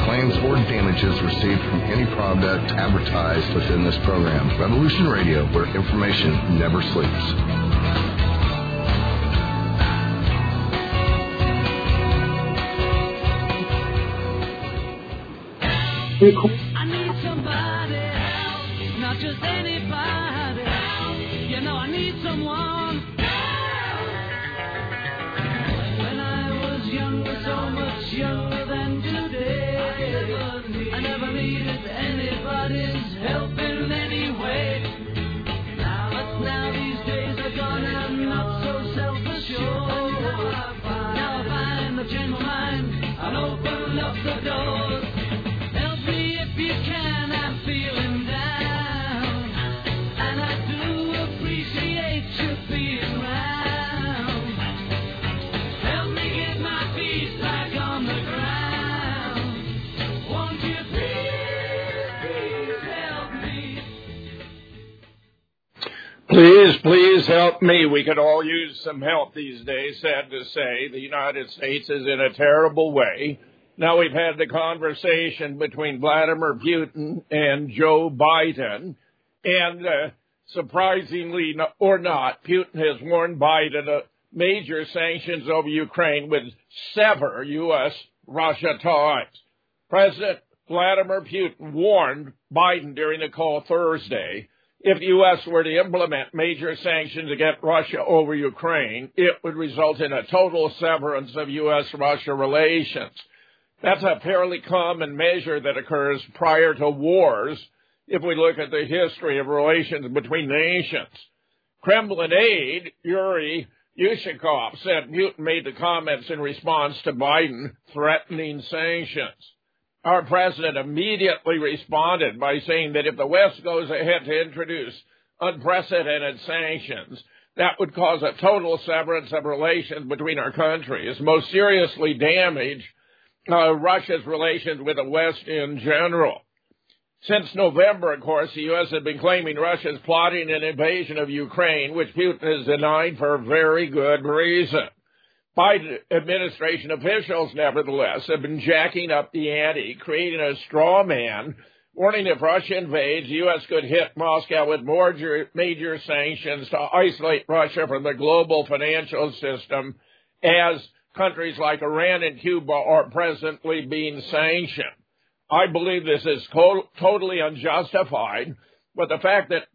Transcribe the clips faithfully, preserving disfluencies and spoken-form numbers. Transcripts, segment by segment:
claims or damages received from any product advertised within this program. Revolution Radio, where information never sleeps. I need somebody help, not just anybody help. You know I need someone. When I was younger, so much younger than today, I never needed anybody's help in any way. But now these days are gone and I'm not so self-assured. Now I find the gentle mind and open up the doors. If you can, I'm feeling down, and I do appreciate you being around. Help me get my feet back on the ground. Won't you please, please help me? Please, please help me. We could all use some help these days. Sad to say, the United States is in a terrible way. Now we've had the conversation between Vladimir Putin and Joe Biden, and uh, surprisingly or not, Putin has warned Biden that major sanctions over Ukraine would sever U S Russia ties. President Vladimir Putin warned Biden during the call Thursday, if the U S were to implement major sanctions against Russia over Ukraine, it would result in a total severance of U S Russia relations. That's a fairly common measure that occurs prior to wars if we look at the history of relations between nations. Kremlin aide Yuri Yushakov said Putin made the comments in response to Biden threatening sanctions. Our president immediately responded by saying that if the West goes ahead to introduce unprecedented sanctions, that would cause a total severance of relations between our countries, most seriously damage Uh, Russia's relations with the West in general. Since November, of course, the U S has been claiming Russia is plotting an invasion of Ukraine, which Putin has denied for very good reason. Biden administration officials, nevertheless, have been jacking up the ante, creating a straw man, warning if Russia invades, the U S could hit Moscow with more major sanctions to isolate Russia from the global financial system, as countries like Iran and Cuba are presently being sanctioned. I believe this is to- totally unjustified, but the fact that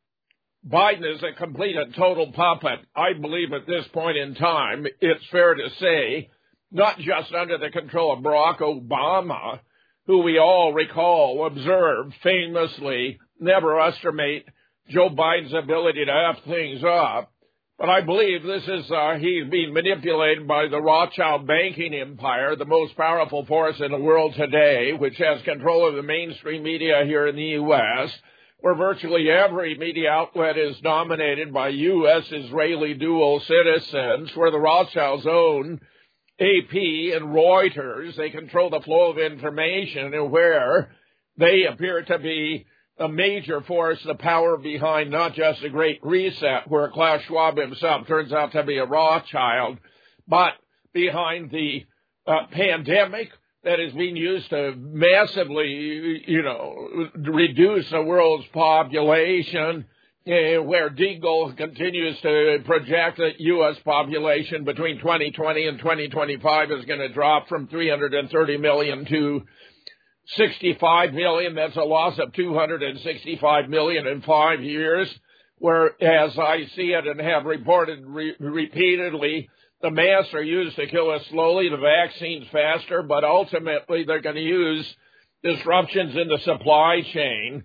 Biden is a complete and total puppet, I believe at this point in time, it's fair to say, not just under the control of Barack Obama, who we all recall observed famously never estimate Joe Biden's ability to F things up, but I believe this is, uh, he's being manipulated by the Rothschild banking empire, the most powerful force in the world today, which has control of the mainstream media here in the U S, where virtually every media outlet is dominated by U S-Israeli dual citizens, where the Rothschilds own A P and Reuters. They control the flow of information, and where they appear to be a major force, the power behind not just the Great Reset, where Klaus Schwab himself turns out to be a Rothschild, but behind the uh, pandemic that is being used to massively, you know, reduce the world's population, uh, where Deagle continues to project that U S population between twenty twenty and twenty twenty-five is going to drop from three hundred thirty million to sixty-five million. That's a loss of two hundred sixty-five million in five years, where, as I see it and have reported re- repeatedly, the masks are used to kill us slowly, the vaccines faster, but ultimately they're going to use disruptions in the supply chain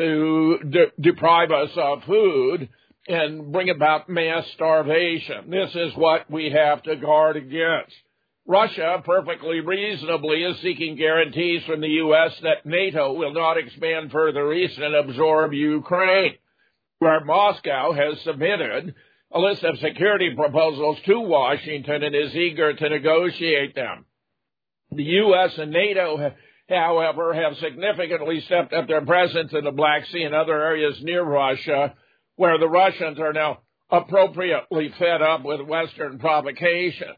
to de- deprive us of food and bring about mass starvation. This is what we have to guard against. Russia, perfectly reasonably, is seeking guarantees from the U S that NATO will not expand further east and absorb Ukraine, where Moscow has submitted a list of security proposals to Washington and is eager to negotiate them. The U S and NATO, however, have significantly stepped up their presence in the Black Sea and other areas near Russia, where the Russians are now appropriately fed up with Western provocations.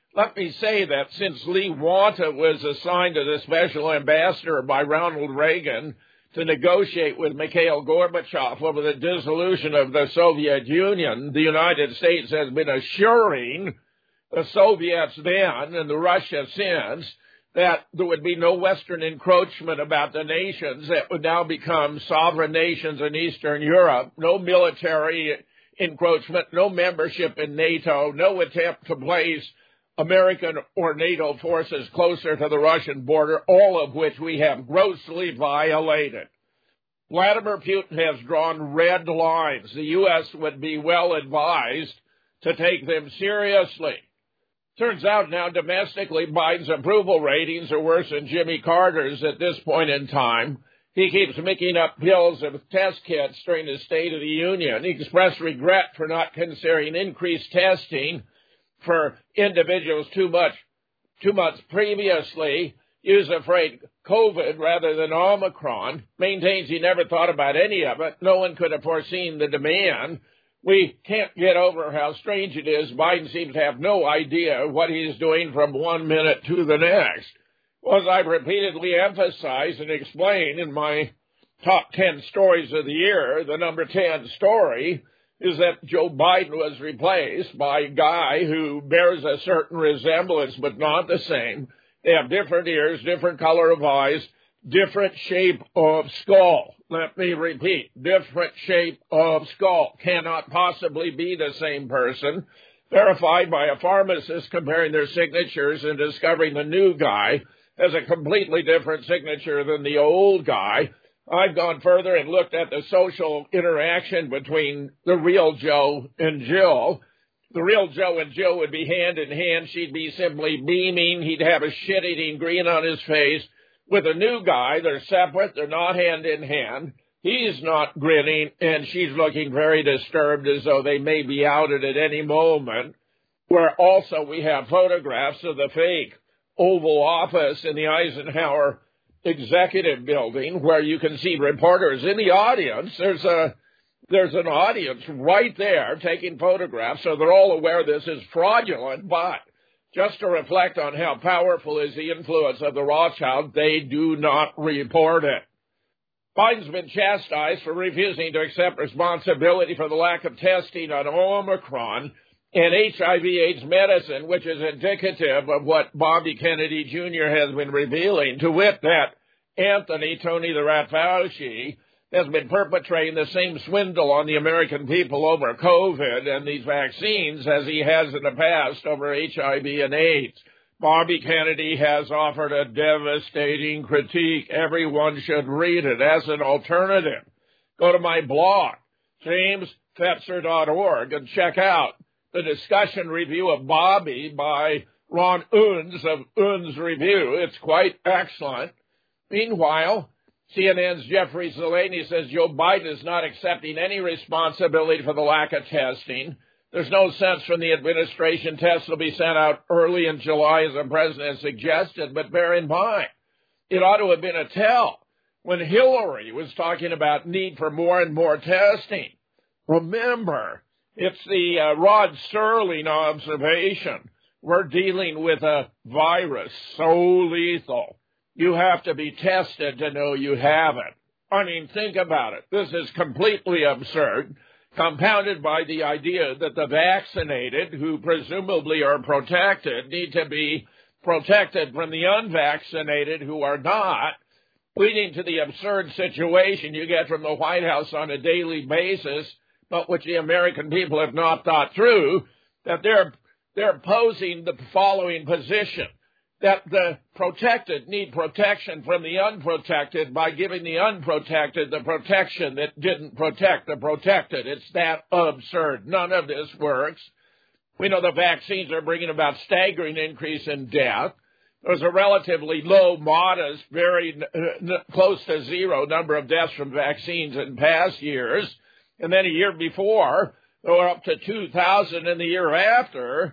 Let me say that since Lee Wanta was assigned to the special ambassador by Ronald Reagan to negotiate with Mikhail Gorbachev over the dissolution of the Soviet Union, the United States has been assuring the Soviets then and the Russia since that there would be no Western encroachment about the nations that would now become sovereign nations in Eastern Europe, no military encroachment, no membership in NATO, no attempt to place American or NATO forces closer to the Russian border, all of which we have grossly violated. Vladimir Putin has drawn red lines. The U S would be well advised to take them seriously. Turns out now domestically, Biden's approval ratings are worse than Jimmy Carter's at this point in time. He keeps making up bills of test kits during the State of the Union. He expressed regret for not considering increased testing for individuals too much, two months previously, used the phrase COVID rather than Omicron, maintains he never thought about any of it. No one could have foreseen the demand. We can't get over how strange it is. Biden seems to have no idea what he's doing from one minute to the next. Well, as I've repeatedly emphasized and explained in my top ten stories of the year, the number ten story is that Joe Biden was replaced by a guy who bears a certain resemblance but not the same. They have different ears, different color of eyes, different shape of skull. Let me repeat, different shape of skull. Cannot possibly be the same person. Verified by a pharmacist comparing their signatures and discovering the new guy has a completely different signature than the old guy. I've gone further and looked at the social interaction between the real Joe and Jill. The real Joe and Jill would be hand in hand. She'd be simply beaming. He'd have a shit-eating grin on his face. With a new guy, they're separate. They're not hand in hand. He's not grinning, and she's looking very disturbed as though they may be outed at any moment. Where also we have photographs of the fake Oval Office in the Eisenhower Executive Building, where you can see reporters in the audience. There's a there's an audience right there taking photographs, so they're all aware this is fraudulent, but just to reflect on how powerful is the influence of the Rothschild, they do not report it. Biden's been chastised for refusing to accept responsibility for the lack of testing on Omicron and H I V AIDS medicine, which is indicative of what Bobby Kennedy Junior has been revealing, to wit that Anthony Tony the Rat Fauci has been perpetrating the same swindle on the American people over COVID and these vaccines as he has in the past over H I V and AIDS. Bobby Kennedy has offered a devastating critique. Everyone should read it as an alternative. Go to my blog, james fetzer dot org, and check out the discussion review of Bobby by Ron Unz of Unz Review. It's quite excellent. Meanwhile, C N N's Jeffrey Zeleny says Joe Biden is not accepting any responsibility for the lack of testing. There's no sense from the administration tests will be sent out early in July, as the president suggested, but bear in mind, it ought to have been a tell when Hillary was talking about need for more and more testing. Remember, it's the uh, Rod Serling observation. We're dealing with a virus so lethal. You have to be tested to know you have it. I mean, think about it. This is completely absurd, compounded by the idea that the vaccinated, who presumably are protected, need to be protected from the unvaccinated who are not, leading to the absurd situation you get from the White House on a daily basis, but which the American people have not thought through, that they're they're posing the following position, that the protected need protection from the unprotected by giving the unprotected the protection that didn't protect the protected. It's that absurd. None of this works. We know the vaccines are bringing about staggering increase in death. There's a relatively low, modest, very n- close to zero number of deaths from vaccines in past years. And then a year before, they were up to two thousand, and the year after,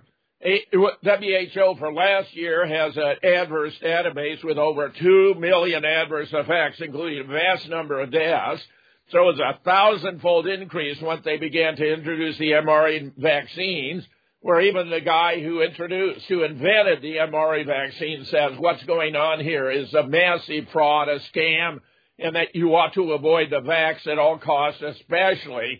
W H O for last year has an adverse database with over two million adverse effects, including a vast number of deaths. So it was a thousandfold increase once they began to introduce the M R N A vaccines. where even the guy who introduced, who invented the M R A vaccine says what's going on here is a massive fraud, a scam, and that you ought to avoid the vax at all costs, especially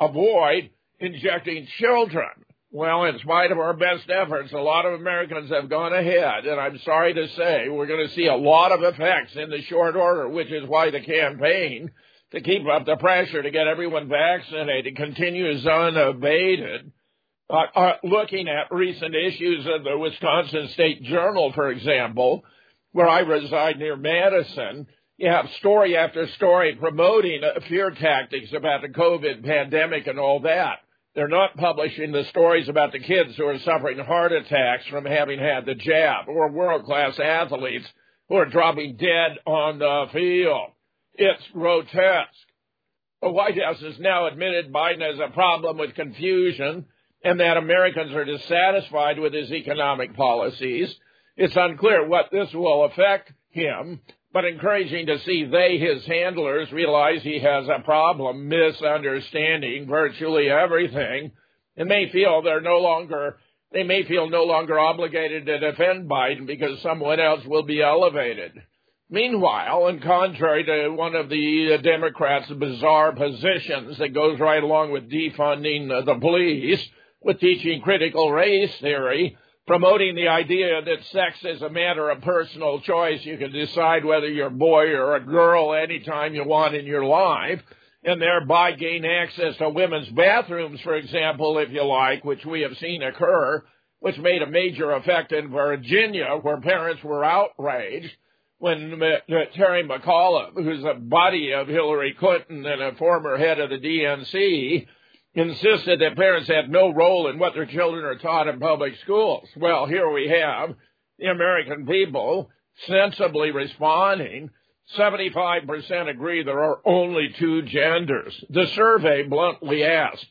avoid injecting children. Well, in spite of our best efforts, a lot of Americans have gone ahead, and I'm sorry to say we're going to see a lot of effects in the short order, which is why the campaign to keep up the pressure to get everyone vaccinated continues unabated. Uh, uh, looking at recent issues of the Wisconsin State Journal, for example, where I reside near Madison, you have story after story promoting uh, fear tactics about the COVID pandemic and all that. They're not publishing the stories about the kids who are suffering heart attacks from having had the jab, or world-class athletes who are dropping dead on the field. It's grotesque. The White House has now admitted Biden has a problem with confusion and that Americans are dissatisfied with his economic policies. It's unclear what this will affect him, but encouraging to see they, his handlers, realize he has a problem misunderstanding virtually everything, and may feel they're no longer, they may feel no longer obligated to defend Biden because someone else will be elevated. Meanwhile, and contrary to one of the Democrats' bizarre positions that goes right along with defunding the police, with teaching critical race theory, promoting the idea that sex is a matter of personal choice. You can decide whether you're a boy or a girl anytime you want in your life, and thereby gain access to women's bathrooms, for example, if you like, which we have seen occur, which made a major effect in Virginia, where parents were outraged when Terry McAuliffe, who's a buddy of Hillary Clinton and a former head of the D N C, insisted that parents had no role in what their children are taught in public schools. Well, here we have the American people sensibly responding. seventy-five percent agree there are only two genders. The survey bluntly asked,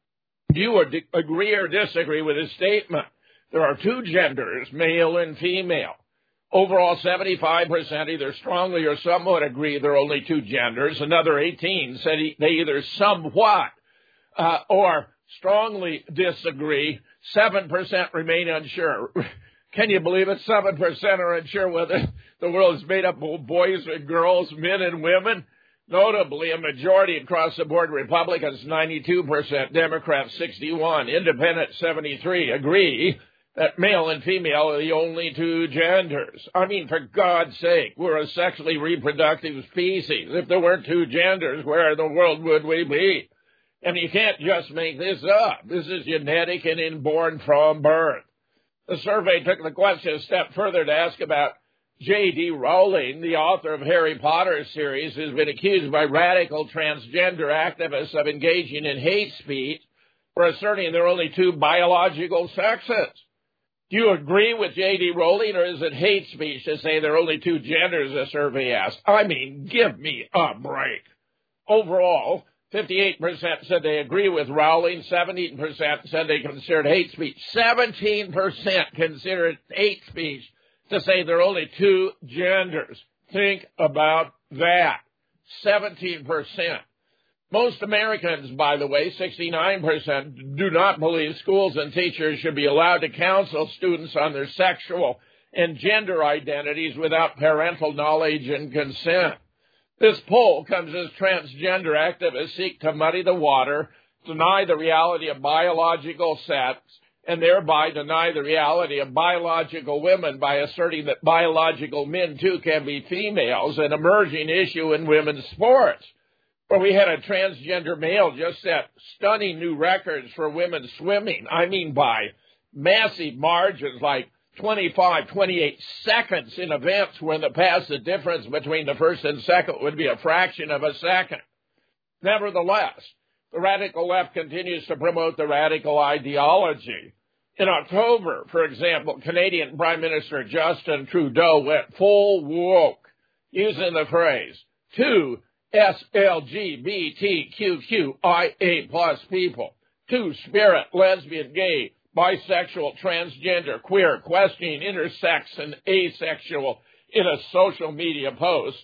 do you agree or disagree with his statement? There are two genders, male and female. Overall, seventy-five percent either strongly or somewhat agree there are only two genders. Another eighteen said they either somewhat Uh, or strongly disagree. seven percent remain unsure. Can you believe it? seven percent are unsure whether the world is made up of boys and girls, men and women. Notably, a majority across the board, Republicans ninety-two percent, Democrats sixty-one, Independents seventy-three, agree that male and female are the only two genders. I mean, for God's sake, we're a sexually reproductive species. If there weren't two genders, where in the world would we be? And you can't just make this up. This is genetic and inborn from birth. The survey took the question a step further to ask about J D Rowling, the author of Harry Potter series, who's been accused by radical transgender activists of engaging in hate speech for asserting there are only two biological sexes. Do you agree with J D Rowling, or is it hate speech to say there are only two genders, the survey asked? I mean, give me a break. Overall, fifty-eight percent said they agree with Rowling. seventeen percent said they considered hate speech. seventeen percent considered hate speech to say there are only two genders. Think about that. seventeen percent. Most Americans, by the way, sixty-nine percent, do not believe schools and teachers should be allowed to counsel students on their sexual and gender identities without parental knowledge and consent. This poll comes as transgender activists seek to muddy the water, deny the reality of biological sex, and thereby deny the reality of biological women by asserting that biological men, too, can be females, an emerging issue in women's sports, where we had a transgender male just set stunning new records for women swimming. I mean by massive margins, like twenty-five, twenty-eight seconds in events where in the past the difference between the first and second would be a fraction of a second. Nevertheless, the radical left continues to promote the radical ideology. In October, for example, Canadian Prime Minister Justin Trudeau went full woke, using the phrase, two S L G B T Q Q I A plus people, two spirit, lesbian, gay, bisexual, transgender, queer, questioning, intersex, and asexual in a social media post,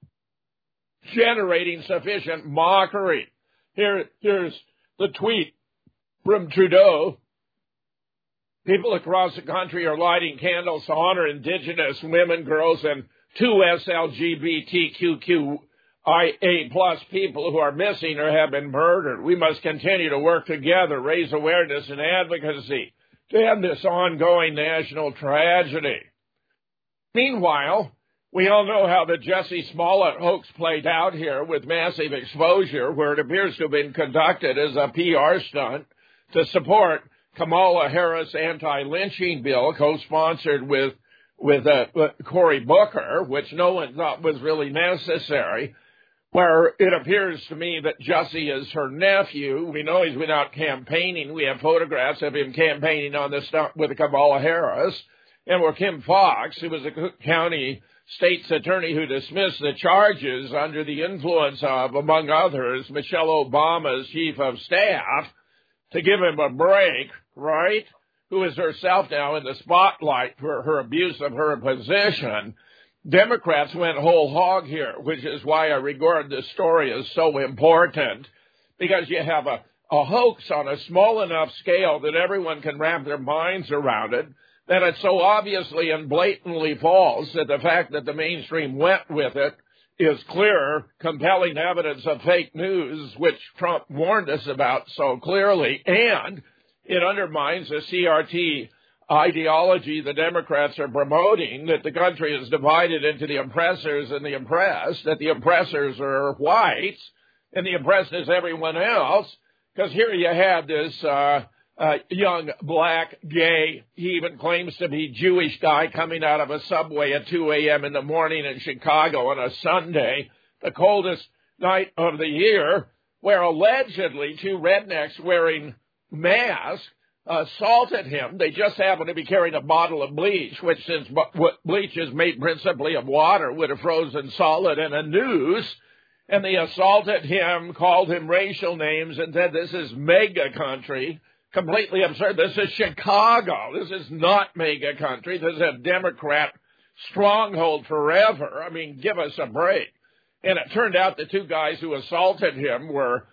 generating sufficient mockery. Here, here's the tweet from Trudeau. People across the country are lighting candles to honor Indigenous women, girls, and two S L G B T Q I A plus people who are missing or have been murdered. We must continue to work together, raise awareness and advocacy to end this ongoing national tragedy. Meanwhile, we all know how the Jussie Smollett hoax played out here with massive exposure, where it appears to have been conducted as a P R stunt to support Kamala Harris' anti-lynching bill, co-sponsored with with uh, Cory Booker, which no one thought was really necessary, where it appears to me that Jussie is her nephew. We know he's been out campaigning. We have photographs of him campaigning on this stuff with Kamala Harris, and where Kim Foxx, who was a Cook County state's attorney who dismissed the charges under the influence of, among others, Michelle Obama's chief of staff, to give him a break, right? Who is herself now in the spotlight for her abuse of her position. Democrats went whole hog here, which is why I regard this story as so important, because you have a, a hoax on a small enough scale that everyone can wrap their minds around it, that it's so obviously and blatantly false that the fact that the mainstream went with it is clear, compelling evidence of fake news, which Trump warned us about so clearly, and it undermines the C R T ideology the Democrats are promoting, that the country is divided into the oppressors and the oppressed, that the oppressors are whites and the oppressed is everyone else, because here you have this uh, uh, young black gay, he even claims to be Jewish guy coming out of a subway at two a.m. in the morning in Chicago on a Sunday, the coldest night of the year, where allegedly two rednecks wearing masks assaulted him. They just happened to be carrying a bottle of bleach, which, since bleach is made principally of water, would have frozen solid in a noose. And they assaulted him, called him racial names, and said, this is mega country. Completely absurd. This is Chicago. This is not mega country. This is a Democrat stronghold forever. I mean, give us a break. And it turned out the two guys who assaulted him were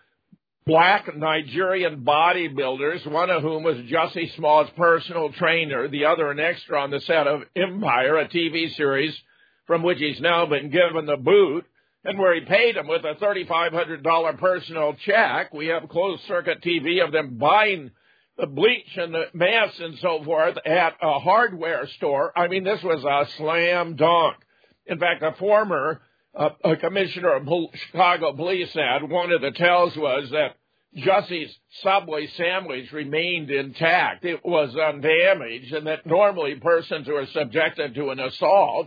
black Nigerian bodybuilders, one of whom was Jussie Smollett's personal trainer, the other an extra on the set of Empire, a T V series from which he's now been given the boot, and where he paid him with a three thousand five hundred dollars personal check. We have closed-circuit T V of them buying the bleach and the masks and so forth at a hardware store. I mean, this was a slam dunk. In fact, a former uh, a commissioner of Chicago police said one of the tells was that Jussie's Subway sandwich remained intact. It was undamaged, and that normally persons who are subjected to an assault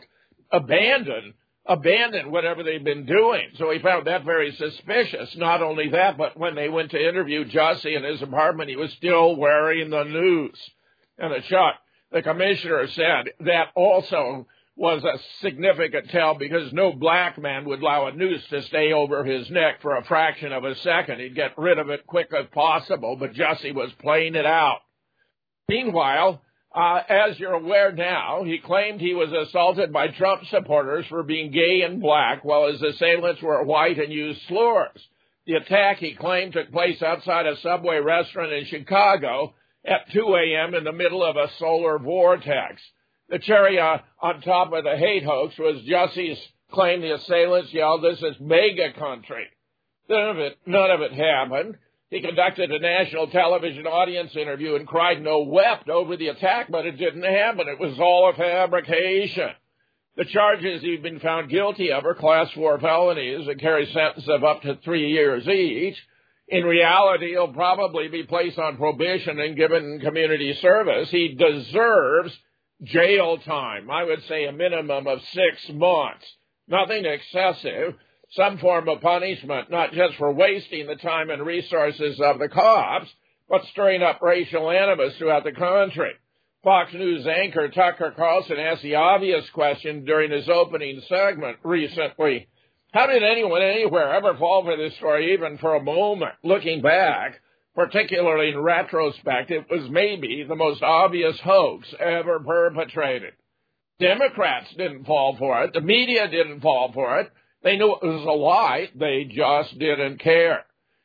abandon abandon whatever they've been doing. So he found that very suspicious. Not only that, but when they went to interview Jussie in his apartment, he was still wearing the noose. And the shot, the commissioner said that also was a significant tell, because no black man would allow a noose to stay over his neck for a fraction of a second. He'd get rid of it quick as possible, but Jussie was playing it out. Meanwhile, Uh, as you're aware now, he claimed he was assaulted by Trump supporters for being gay and black, while his assailants were white and used slurs. The attack, he claimed, took place outside a Subway restaurant in Chicago at two a.m. in the middle of a solar vortex. The cherry uh, on top of the hate hoax was Jussie's claim the assailants yelled, "This is mega country." None of it, none of it happened. He conducted a national television audience interview and cried no wept over the attack, but it didn't happen. It was all a fabrication. The charges he'd been found guilty of are class four felonies that carry sentences of up to three years each. In reality, he'll probably be placed on probation and given community service. He deserves jail time. I would say a minimum of six months. Nothing excessive. Some form of punishment, not just for wasting the time and resources of the cops, but stirring up racial animus throughout the country. Fox News anchor Tucker Carlson asked the obvious question during his opening segment recently. How did anyone anywhere ever fall for this story, even for a moment? Looking back, particularly in retrospect, it was maybe the most obvious hoax ever perpetrated. Democrats didn't fall for it. The media didn't fall for it. They knew it was a lie. They just didn't care.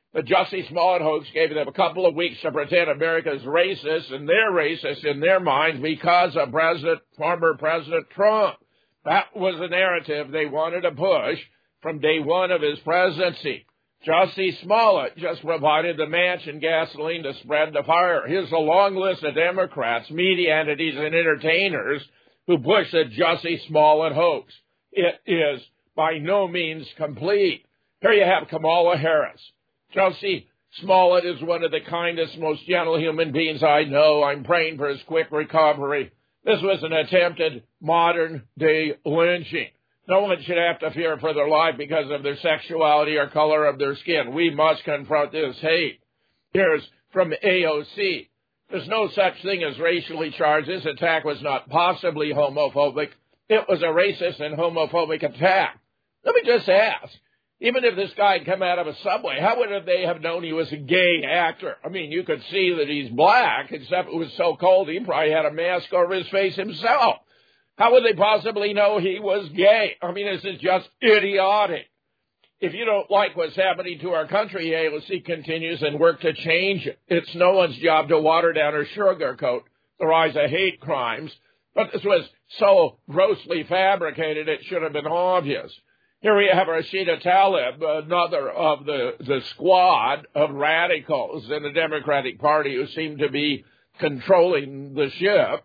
The Jussie Smollett hoax gave them a couple of weeks to pretend America's racist, and they're racist in their minds because of President, former President Trump. That was the narrative they wanted to push from day one of his presidency. Jussie Smollett just provided the match and gasoline to spread the fire. Here's a long list of Democrats, media entities, and entertainers who push the Jussie Smollett hoax. It is by no means complete. Here you have Kamala Harris. Jussie Smollett is one of the kindest, most gentle human beings I know. I'm praying for his quick recovery. This was an attempted modern-day lynching. No one should have to fear for their life because of their sexuality or color of their skin. We must confront this hate. Here's from A O C. There's no such thing as racially charged. This attack was not possibly homophobic. It was a racist and homophobic attack. Let me just ask. Even if this guy had come out of a subway, how would they have known he was a gay actor? I mean, you could see that he's black, except it was so cold he probably had a mask over his face himself. How would they possibly know he was gay? I mean, this is just idiotic. If you don't like what's happening to our country, A O C continues and work to change it. It's no one's job to water down or sugarcoat the rise of hate crimes, but this was so grossly fabricated it should have been obvious. Here we have Rashida Tlaib, another of the, the squad of radicals in the Democratic Party who seem to be controlling the ship.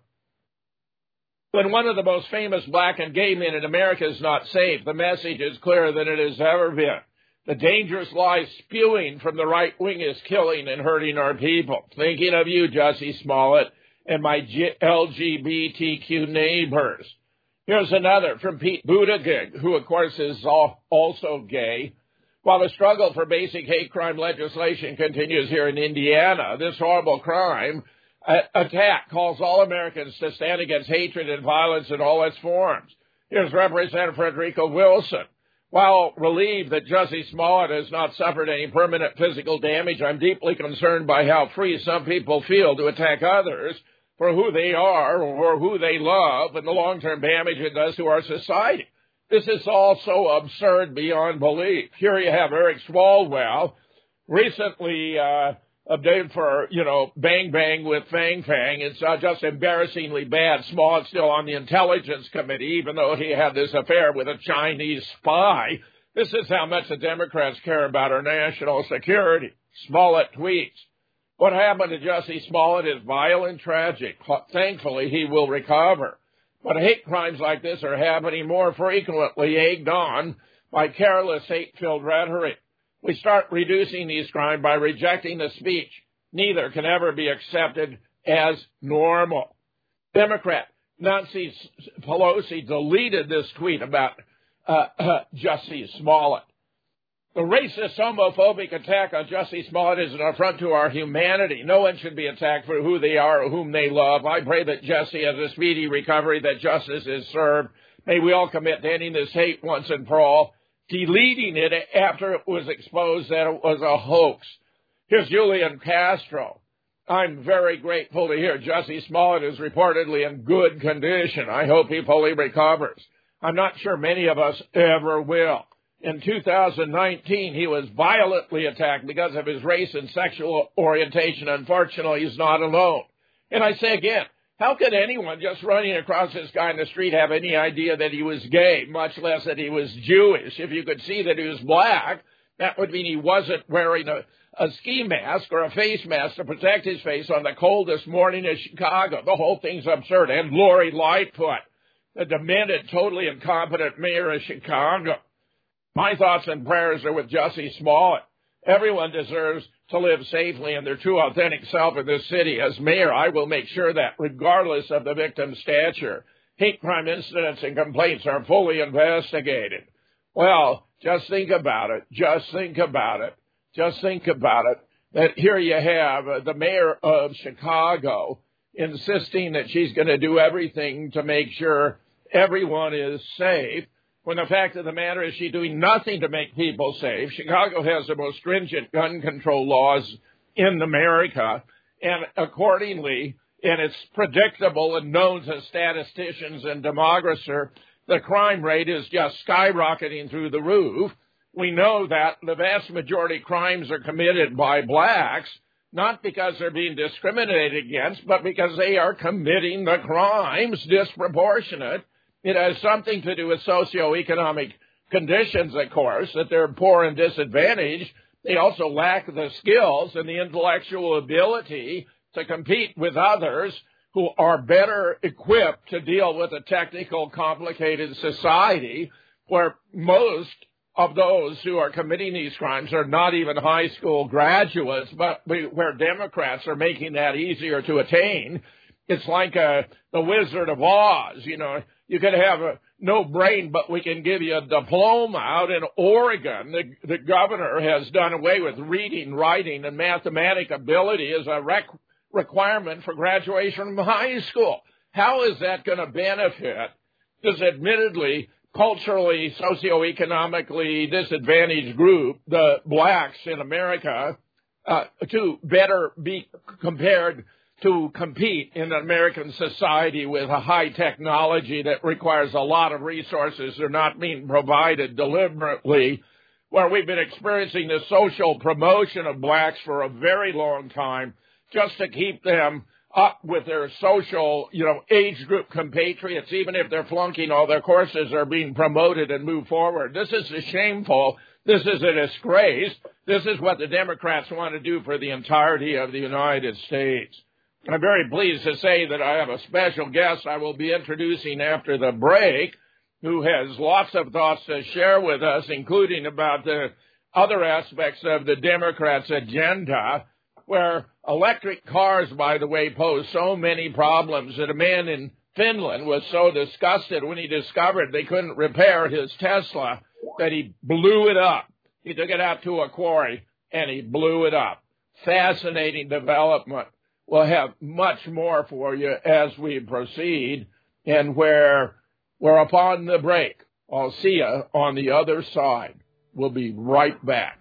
When one of the most famous black and gay men in America is not safe, the message is clearer than it has ever been. The dangerous lies spewing from the right wing is killing and hurting our people. Thinking of you, Jussie Smollett, and my L G B T Q neighbors. Here's another from Pete Buttigieg, who, of course, is also gay. While the struggle for basic hate crime legislation continues here in Indiana, this horrible crime uh, attack calls all Americans to stand against hatred and violence in all its forms. Here's Representative Frederica Wilson. While relieved that Jussie Smollett has not suffered any permanent physical damage, I'm deeply concerned by how free some people feel to attack others for who they are or who they love and the long-term damage it does to our society. This is all so absurd beyond belief. Here you have Eric Swalwell, recently uh, updated for, you know, Bang Bang with Fang Fang. It's uh, just embarrassingly bad. Smollett's still on the Intelligence Committee, even though he had this affair with a Chinese spy. This is how much the Democrats care about our national security. Smollett tweets, "What happened to Jussie Smollett is vile and tragic. Thankfully, he will recover. But hate crimes like this are happening more frequently, egged on by careless, hate-filled rhetoric. We start reducing these crimes by rejecting the speech. Neither can ever be accepted as normal." Democrat Nancy Pelosi deleted this tweet about uh, uh, Jussie Smollett. The racist, homophobic attack on Jussie Smollett is an affront to our humanity. No one should be attacked for who they are or whom they love. I pray that Jussie has a speedy recovery, that justice is served. May we all commit to ending this hate once and for all, deleting it after it was exposed that it was a hoax. Here's Julian Castro. I'm very grateful to hear Jussie Smollett is reportedly in good condition. I hope he fully recovers. I'm not sure many of us ever will. In two thousand nineteen, he was violently attacked because of his race and sexual orientation. Unfortunately, he's not alone. And I say again, how could anyone just running across this guy in the street have any idea that he was gay, much less that he was Jewish? If you could see that he was black, that would mean he wasn't wearing a, a ski mask or a face mask to protect his face on the coldest morning in Chicago. The whole thing's absurd. And Lori Lightfoot, the demented, totally incompetent mayor of Chicago. My thoughts and prayers are with Jussie Smollett. Everyone deserves to live safely in their true, authentic self in this city. As mayor, I will make sure that, regardless of the victim's stature, hate crime incidents and complaints are fully investigated. Well, just think about it. Just think about it. Just think about it. That here you have uh, the mayor of Chicago insisting that she's going to do everything to make sure everyone is safe, when the fact of the matter is she's doing nothing to make people safe. Chicago has the most stringent gun control laws in America, and accordingly, and it's predictable and known to statisticians and demographers, the crime rate is just skyrocketing through the roof. we know that the vast majority of crimes are committed by blacks, not because they're being discriminated against, but because they are committing the crimes disproportionate. It has something to do with socioeconomic conditions, of course, that they're poor and disadvantaged. They also lack the skills and the intellectual ability to compete with others who are better equipped to deal with a technical, complicated society where most of those who are committing these crimes are not even high school graduates, but where Democrats are making that easier to attain. It's like a, the Wizard of Oz. You know, you could have a, no brain, but we can give you a diploma. Out in Oregon, the, the governor has done away with reading, writing, and mathematic ability as a rec- requirement for graduation from high school. How is that going to benefit this admittedly culturally, socioeconomically disadvantaged group, the blacks in America, uh, to better be compared to compete in an American society with a high technology that requires a lot of resources that are not being provided deliberately, where we've been experiencing the social promotion of blacks for a very long time just to keep them up with their social, you know, age group compatriots. Even if they're flunking all their courses, are being promoted and move forward. This is shameful. This is a disgrace. This is what the Democrats want to do for the entirety of the United States. I'm very pleased to say that I have a special guest I will be introducing after the break, who has lots of thoughts to share with us, including about the other aspects of the Democrats' agenda, where electric cars, by the way, pose so many problems that a man in Finland was so disgusted when he discovered they couldn't repair his Tesla that he blew it up. He took it out to a quarry and he blew it up. Fascinating development. We'll have much more for you as we proceed, and where we're upon the break. I'll see you on the other side. We'll be right back.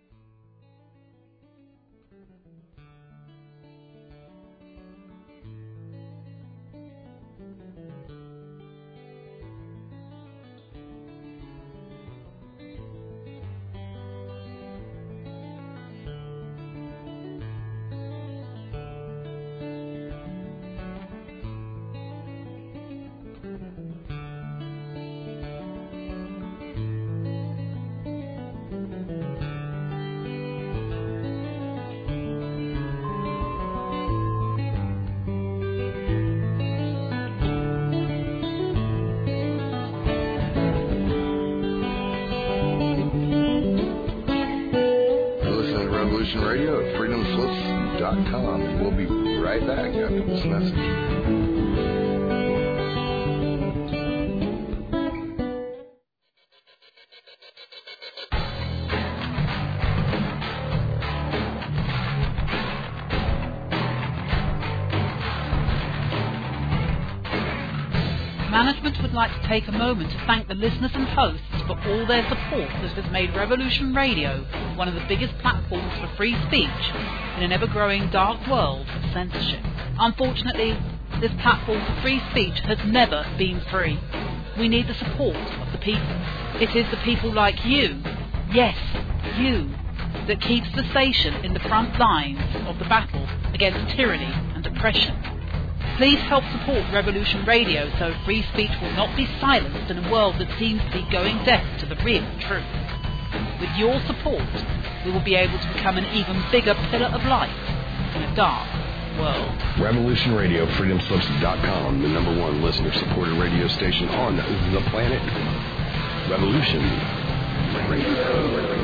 Radio at freedom slips dot com, and we'll be right back after this message. Management would like to take a moment to thank the listeners and hosts for all their support that has made Revolution Radio one of the biggest platforms for free speech in an ever-growing dark world of censorship. Unfortunately, this platform for free speech has never been free. We need the support of the people. It is the people like you, yes, you, that keeps the station in the front lines of the battle against tyranny and oppression. Please help support Revolution Radio so free speech will not be silenced in a world that seems to be going deaf to the real truth. With your support, we will be able to become an even bigger pillar of light in a dark world. Revolution Radio, freedom slips dot com, the number one listener-supported radio station on the planet. Revolution Radio.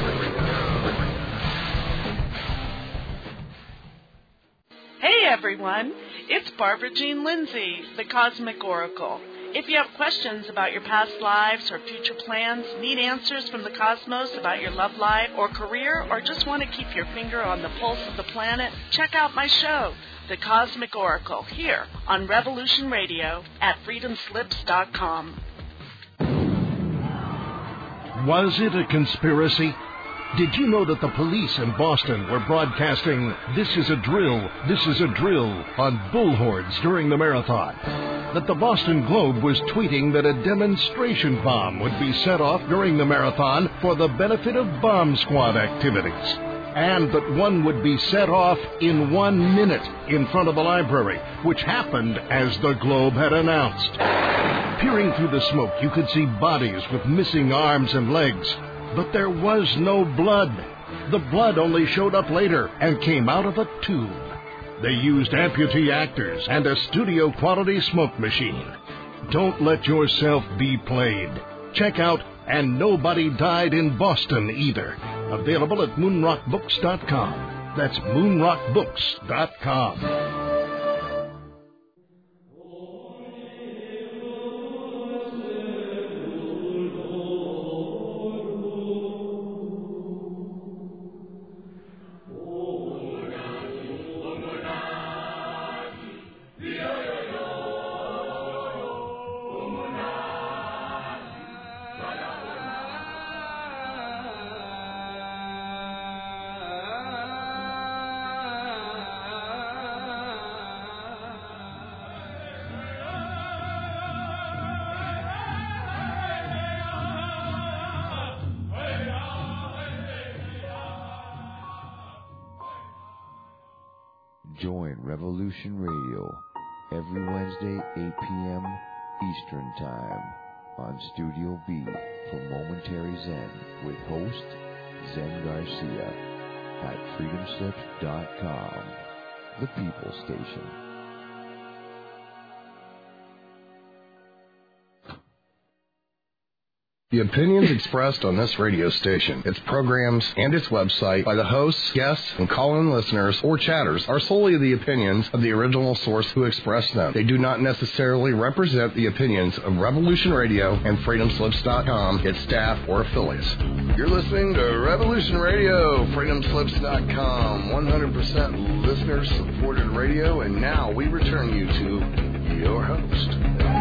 Hey everyone, it's Barbara Jean Lindsay, the Cosmic Oracle. If you have questions about your past lives or future plans, need answers from the cosmos about your love life or career, or just want to keep your finger on the pulse of the planet, check out my show, The Cosmic Oracle, here on Revolution Radio at freedom slips dot com. Was it a conspiracy? Did you know that the police in Boston were broadcasting "This is a drill, this is a drill" on bullhorns during the marathon? that the Boston Globe was tweeting that a demonstration bomb would be set off during the marathon for the benefit of bomb squad activities, and that one would be set off in one minute in front of the library, which happened as the Globe had announced. Peering through the smoke, you could see bodies with missing arms and legs, but there was no blood. The blood only showed up later and came out of a tube. They used amputee actors and a studio-quality smoke machine. Don't let yourself be played. Check out And Nobody Died in Boston Either. Available at moon rock books dot com. That's moon rock books dot com. Join Revolution Radio every Wednesday, eight p.m. Eastern Time on Studio B for Momentary Zen with host Zen Garcia at freedom slips dot com, the People Station. The opinions expressed on this radio station, its programs, and its website by the hosts, guests, and call-in listeners or chatters are solely the opinions of the original source who expressed them. They do not necessarily represent the opinions of Revolution Radio and freedom slips dot com, its staff, or affiliates. You're listening to Revolution Radio, freedom slips dot com, one hundred percent listener-supported radio, and now we return you to your host.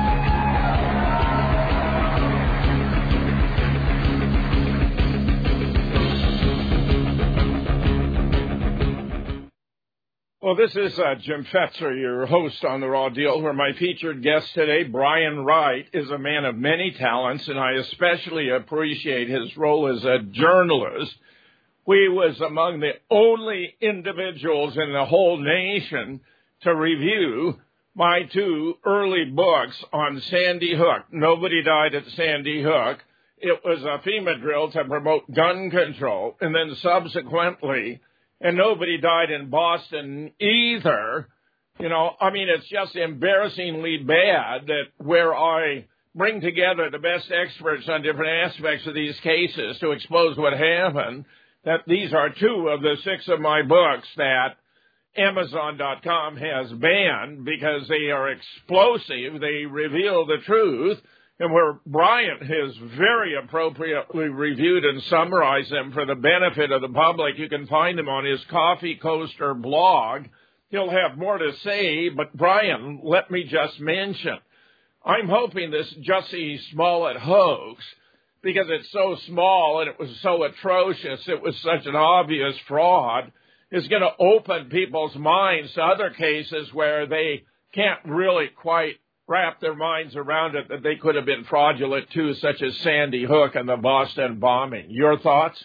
Well, this is uh, Jim Fetzer, your host on The Raw Deal, where my featured guest today, Brian Wright, is a man of many talents, and I especially appreciate his role as a journalist. He was among the only individuals in the whole nation to review my two early books on Sandy Hook. Nobody died at Sandy Hook. It was a FEMA drill to promote gun control, and then subsequently, and Nobody Died in Boston either. You know, I mean, it's just embarrassingly bad that where I bring together the best experts on different aspects of these cases to expose what happened, that these are two of the six of my books that Amazon dot com has banned because they are explosive. They reveal the truth. And where Brian has very appropriately reviewed and summarized them for the benefit of the public, you can find them on his Coffee Coaster blog. He'll have more to say, but Brian, let me just mention, I'm hoping this Jussie Smollett hoax, because it's so small and it was so atrocious, it was such an obvious fraud, is going to open people's minds to other cases where they can't really quite wrap their minds around it, that they could have been fraudulent too, such as Sandy Hook and the Boston bombing. Your thoughts?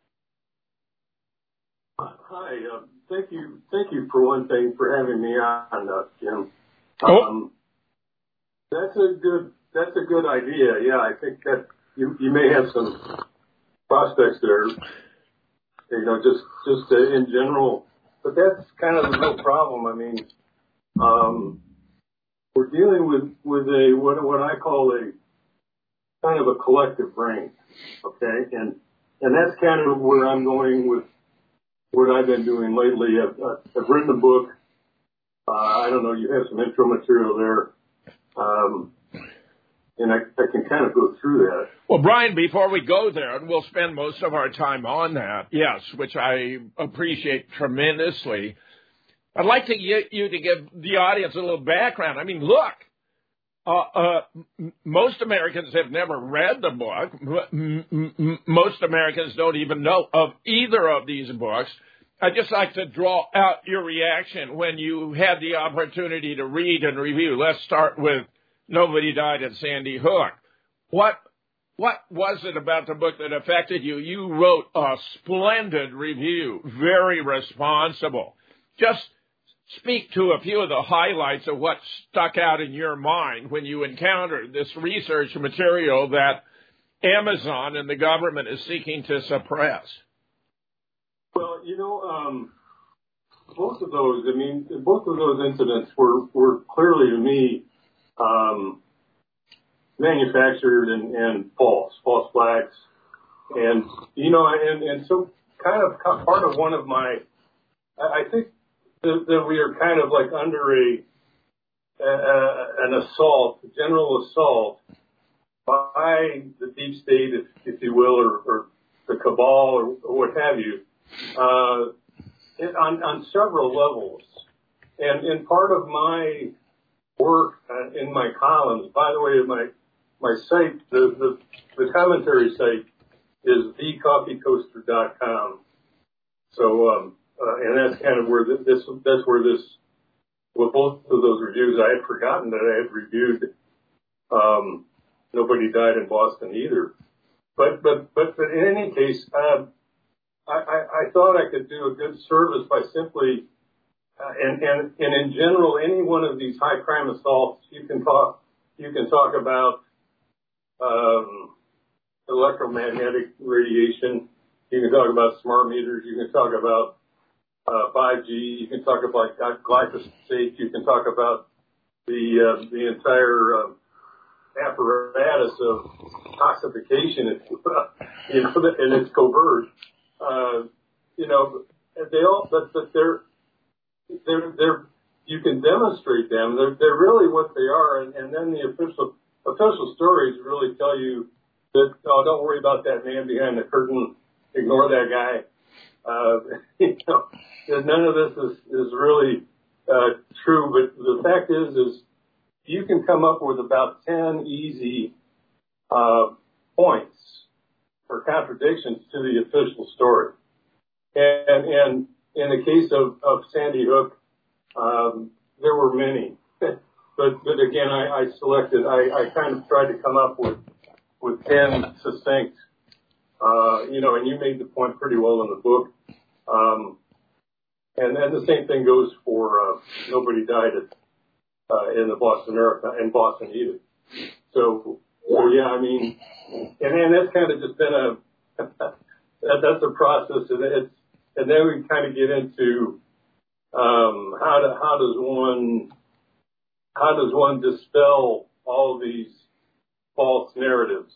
Hi, uh, thank you, thank you for one thing for having me on, uh, Jim. Um, oh. That's a good, that's a good idea. Yeah, I think that you you may have some prospects there. You know, just just uh, in general, but that's kind of the real problem. I mean, um. We're dealing with, with a, what, what I call a kind of a collective brain, okay? And, and that's kind of where I'm going with what I've been doing lately. I've, I've written a book. Uh, I don't know, you have some intro material there. Um, and I, I can kind of go through that. Well, Brian, before we go there, and we'll spend most of our time on that, yes, which I appreciate tremendously, I'd like to get you to give the audience a little background. I mean, look, uh, uh, m- most Americans have never read the book. M- m- most Americans don't even know of either of these books. I'd just like to draw out your reaction when you had the opportunity to read and review. Let's start with Nobody Died at Sandy Hook. What what was it about the book that affected you? You wrote a splendid review, very responsible. Just speak to a few of the highlights of what stuck out in your mind when you encountered this research material that Amazon and the government is seeking to suppress. Well, you know, um, both of those, I mean, both of those incidents were, were clearly to me um, manufactured and, and false, false flags. And, you know, and, and so kind of part of one of my, I think that, that we are kind of like under a, a an assault, a general assault by the deep state, if, if you will, or, or the cabal or, or what have you, uh, on, on several levels. And, and part of my work uh, in my columns, by the way, my my site, the, the, the commentary site is the coffee coaster dot com. So, um, uh, and that's kind of where this, this, that's where this, well, both of those reviews, I had forgotten that I had reviewed, um, Nobody Died in Boston either. But, but, but, but in any case, uh, I, I, I thought I could do a good service by simply, uh, and, and, and in general, any one of these high crime assaults, you can talk, you can talk about, um, electromagnetic radiation. You can talk about smart meters. You can talk about, uh, five G. You can talk about glyphosate. You can talk about the, uh, the entire, uh, apparatus of toxification, you know, and it's covert. Uh, you know, they all, but, but they're, they're, they're, you can demonstrate them. They're, they're really what they are. And, and then the official, official stories really tell you that, oh, don't worry about that man behind the curtain. Ignore that guy. Uh, you know, none of this is, is really, uh, true. But the fact is, is, you can come up with about ten easy uh, points or contradictions to the official story. And, and in the case of, of Sandy Hook, um, there were many. but, but again, I, I selected, I, I kind of tried to come up with, with ten succinct, uh, you know, and you made the point pretty well in the book. Um, and then the same thing goes for uh, Nobody Died at Uh, in the Boston Marathon, in Boston either. So, so yeah, I mean, and then that's kind of just been a, that, that's a process, and it's, and then we kind of get into, um, how do, how does one, how does one dispel all of these false narratives?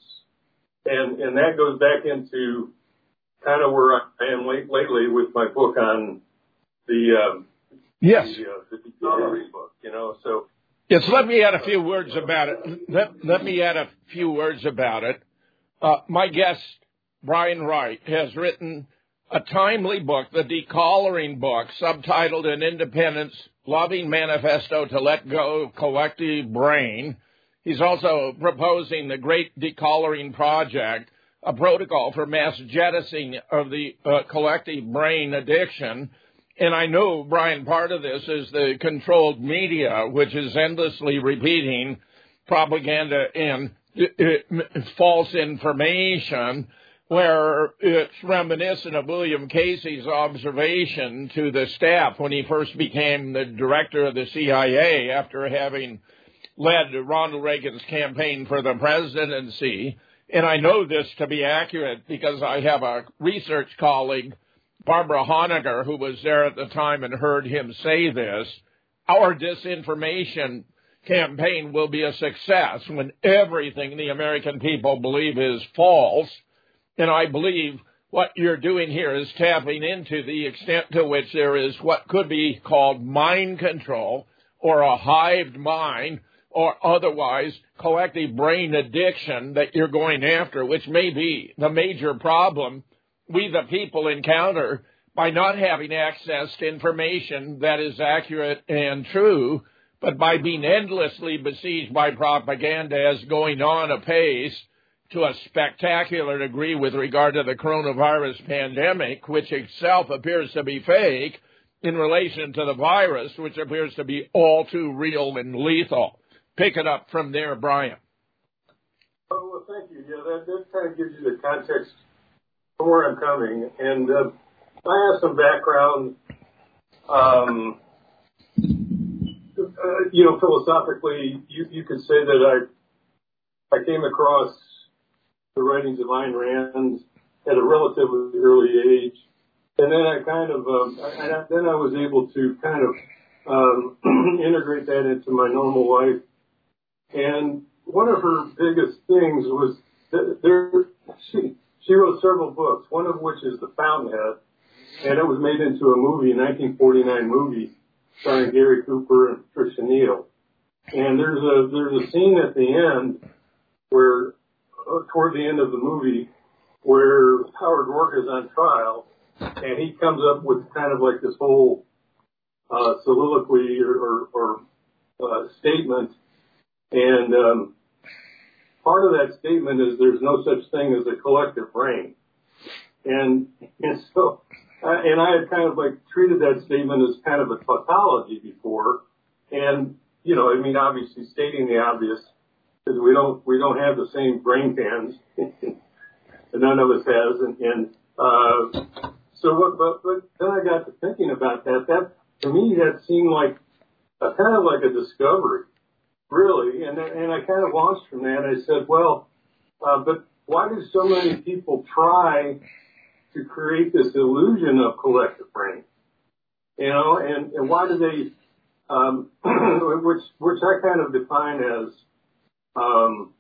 And, and that goes back into kind of where I am late, lately with my book on the, um, Yes. The, uh, the decoloring book, you know, so. Yes, let me add a few words about it. Let, let me add a few words about it. Uh, my guest, Brian Wright, has written a timely book, the Decoloring Book, subtitled An Independence Loving Manifesto to Let Go Collective Brain. He's also proposing the Great Decoloring Project, a protocol for mass jettisoning of the uh, collective brain addiction. And I know, Brian, part of this is the controlled media, which is endlessly repeating propaganda and uh, false information, where it's reminiscent of William Casey's observation to the staff when he first became the director of the C I A after having led Ronald Reagan's campaign for the presidency. And I know this to be accurate because I have a research colleague, Barbara Honegger, who was there at the time and heard him say this. Our disinformation campaign will be a success when everything the American people believe is false. And I believe what you're doing here is tapping into the extent to which there is what could be called mind control or a hived mind or otherwise collective brain addiction that you're going after, which may be the major problem we the people encounter by not having access to information that is accurate and true, but by being endlessly besieged by propaganda as going on apace to a spectacular degree with regard to the coronavirus pandemic, which itself appears to be fake in relation to the virus, which appears to be all too real and lethal. pick it up from there, Brian. Oh, well, thank you. Yeah, that, that kind of gives you the context from where I'm coming. And uh, I have some background, um, uh, you know, philosophically, you, you could say that I, I came across the writings of Ayn Rand at a relatively early age. And then I kind of, um, I, I, then I was able to kind of um, integrate that into my normal life. And one of her biggest things was that there, she, she wrote several books, one of which is The Fountainhead, and it was made into a movie, a nineteen forty-nine movie, starring Gary Cooper and Patricia Neal. And there's a, there's a scene at the end where, uh, toward the end of the movie, where Howard Rourke is on trial, and he comes up with kind of like this whole uh, soliloquy or, or, or uh, statement. And um, part of that statement is there's no such thing as a collective brain. And and so, uh, and I had kind of like treated that statement as kind of a tautology before. And, you know, I mean, obviously stating the obvious, because we don't, we don't have the same brain pans that none of us has. And, and uh, so what, but, but then I got to thinking about that. That, to me, that seemed like a kind of like a discovery. Really, and and I kind of launched from that. I said, well, uh, but why do so many people try to create this illusion of collective brain? You know, and, and why do they, um, which which I kind of define as, um,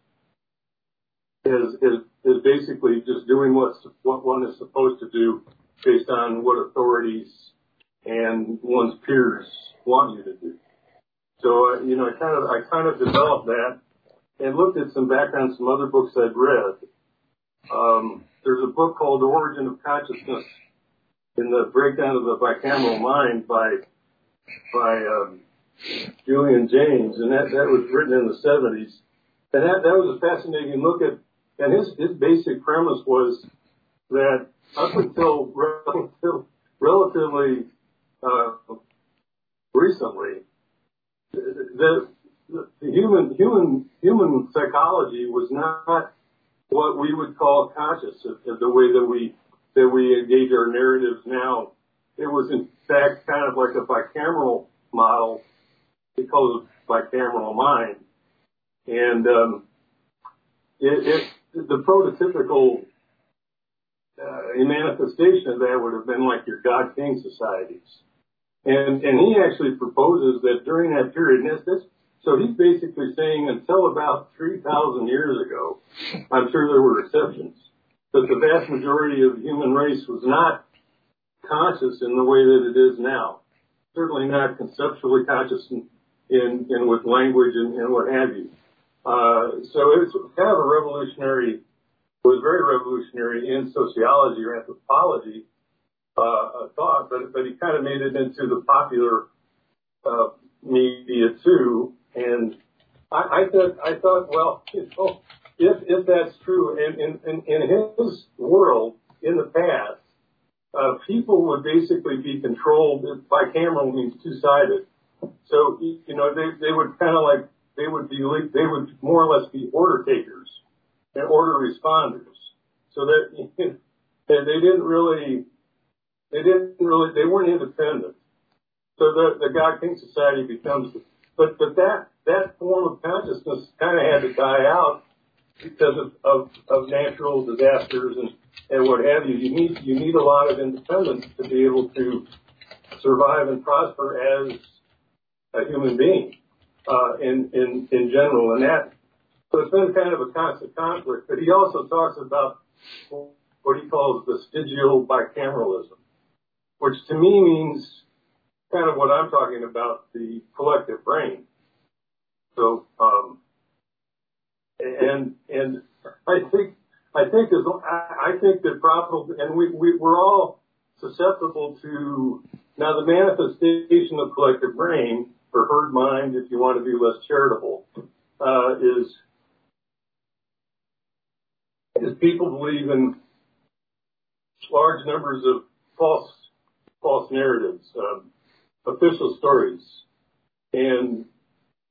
as is is basically just doing what's what one is supposed to do based on what authorities and one's peers want you to do. So, uh, you know, I kind of, I kind of developed that and looked at some background, some other books I'd read. Um, there's a book called The Origin of Consciousness in the Breakdown of the Bicameral Mind by, by, um, Julian James. And that, that was written in the seventies. And that, that was a fascinating look at, and his, his basic premise was that up until relative, relatively, uh, recently, The, the human human human psychology was not what we would call conscious of the way that we that we engage our narratives now. It was in fact kind of like a bicameral model. They call it bicameral mind, and um, it, it the prototypical uh, manifestation of that would have been like your God King societies. And, and he actually proposes that during that period, and this, this, so he's basically saying until about three thousand years ago, I'm sure there were exceptions, that the vast majority of the human race was not conscious in the way that it is now. Certainly not conceptually conscious in, in, in with language and, and what have you. Uh, so it's kind of a revolutionary, was very revolutionary in sociology or anthropology. Uh, thought, but, but he kind of made it into the popular uh, media too. And I, I thought, I thought, well, you know, if if that's true, in in, in, in his world in the past, uh, people would basically be controlled. Bicameral means two-sided, so you know they they would kind of like they would be they would more or less be order takers and order responders. So that you know, they, they didn't really. They didn't really, they weren't independent. So the, the God King Society becomes, but, but that, that form of consciousness kind of had to die out because of, of, of natural disasters and, and what have you. You need, you need a lot of independence to be able to survive and prosper as a human being, uh, in, in, in general. And that, so it's been kind of a constant conflict, but he also talks about what he calls vestigial bicameralism, which to me means kind of what I'm talking about, the collective brain. So, um, and, and I think, I think as, I think that probably, and we, we, we're all susceptible to, now the manifestation of collective brain, or herd mind, if you want to be less charitable, uh, is, is people believe in large numbers of false false narratives, um, official stories. And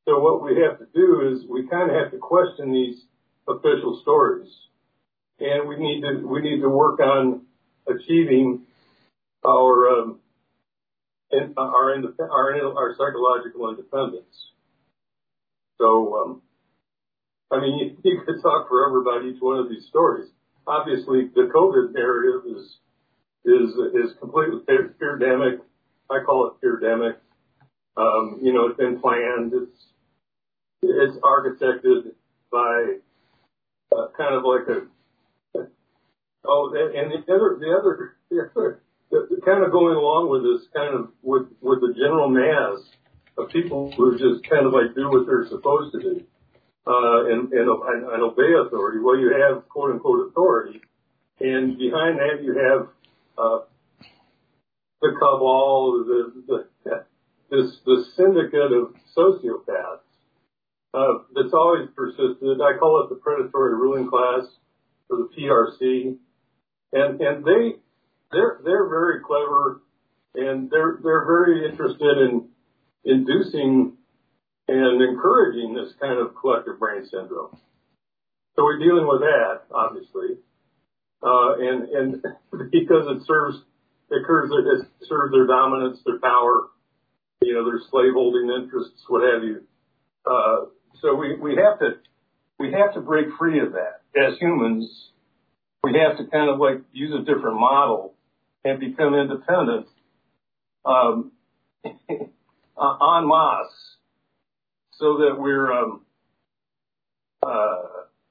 so what we have to do is we kind of have to question these official stories, and we need to we need to work on achieving our um, in, our, in, our our psychological independence. So, um, I mean, you, you could talk forever about each one of these stories. Obviously, the COVID narrative is is is completely fear-demic. I call it fear-demic. Um, you know, it's been planned. It's it's architected by uh, kind of like a oh, and the other the other the other the, kind of going along with this kind of with with the general mass of people who just kind of like do what they're supposed to do. Uh, and, and, and obey authority. Well, you have quote unquote authority, and behind that you have uh, the cabal, the, the this the syndicate of sociopaths uh, that's always persisted. I call it the predatory ruling class, or the P R C, and and they they're they're very clever, and they're they're very interested in inducing and encouraging this kind of collective brain syndrome. So we're dealing with that, obviously, uh, and and because it serves, it serves, it serves their dominance, their power, you know, their slaveholding interests, what have you. Uh, so we we have to we have to break free of that as humans. We have to kind of like use a different model and become independent um, en masse. So that we're, um, uh,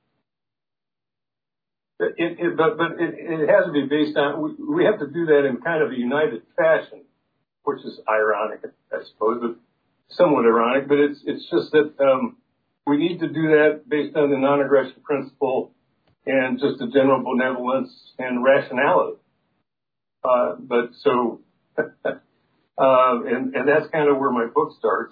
it, it, but, but it, it has to be based on, we, we have to do that in kind of a united fashion, which is ironic, I suppose, but somewhat ironic, but it's, it's just that, um, we need to do that based on the non-aggression principle and just a general benevolence and rationality. Uh, but so, uh, and, and that's kind of where my book starts.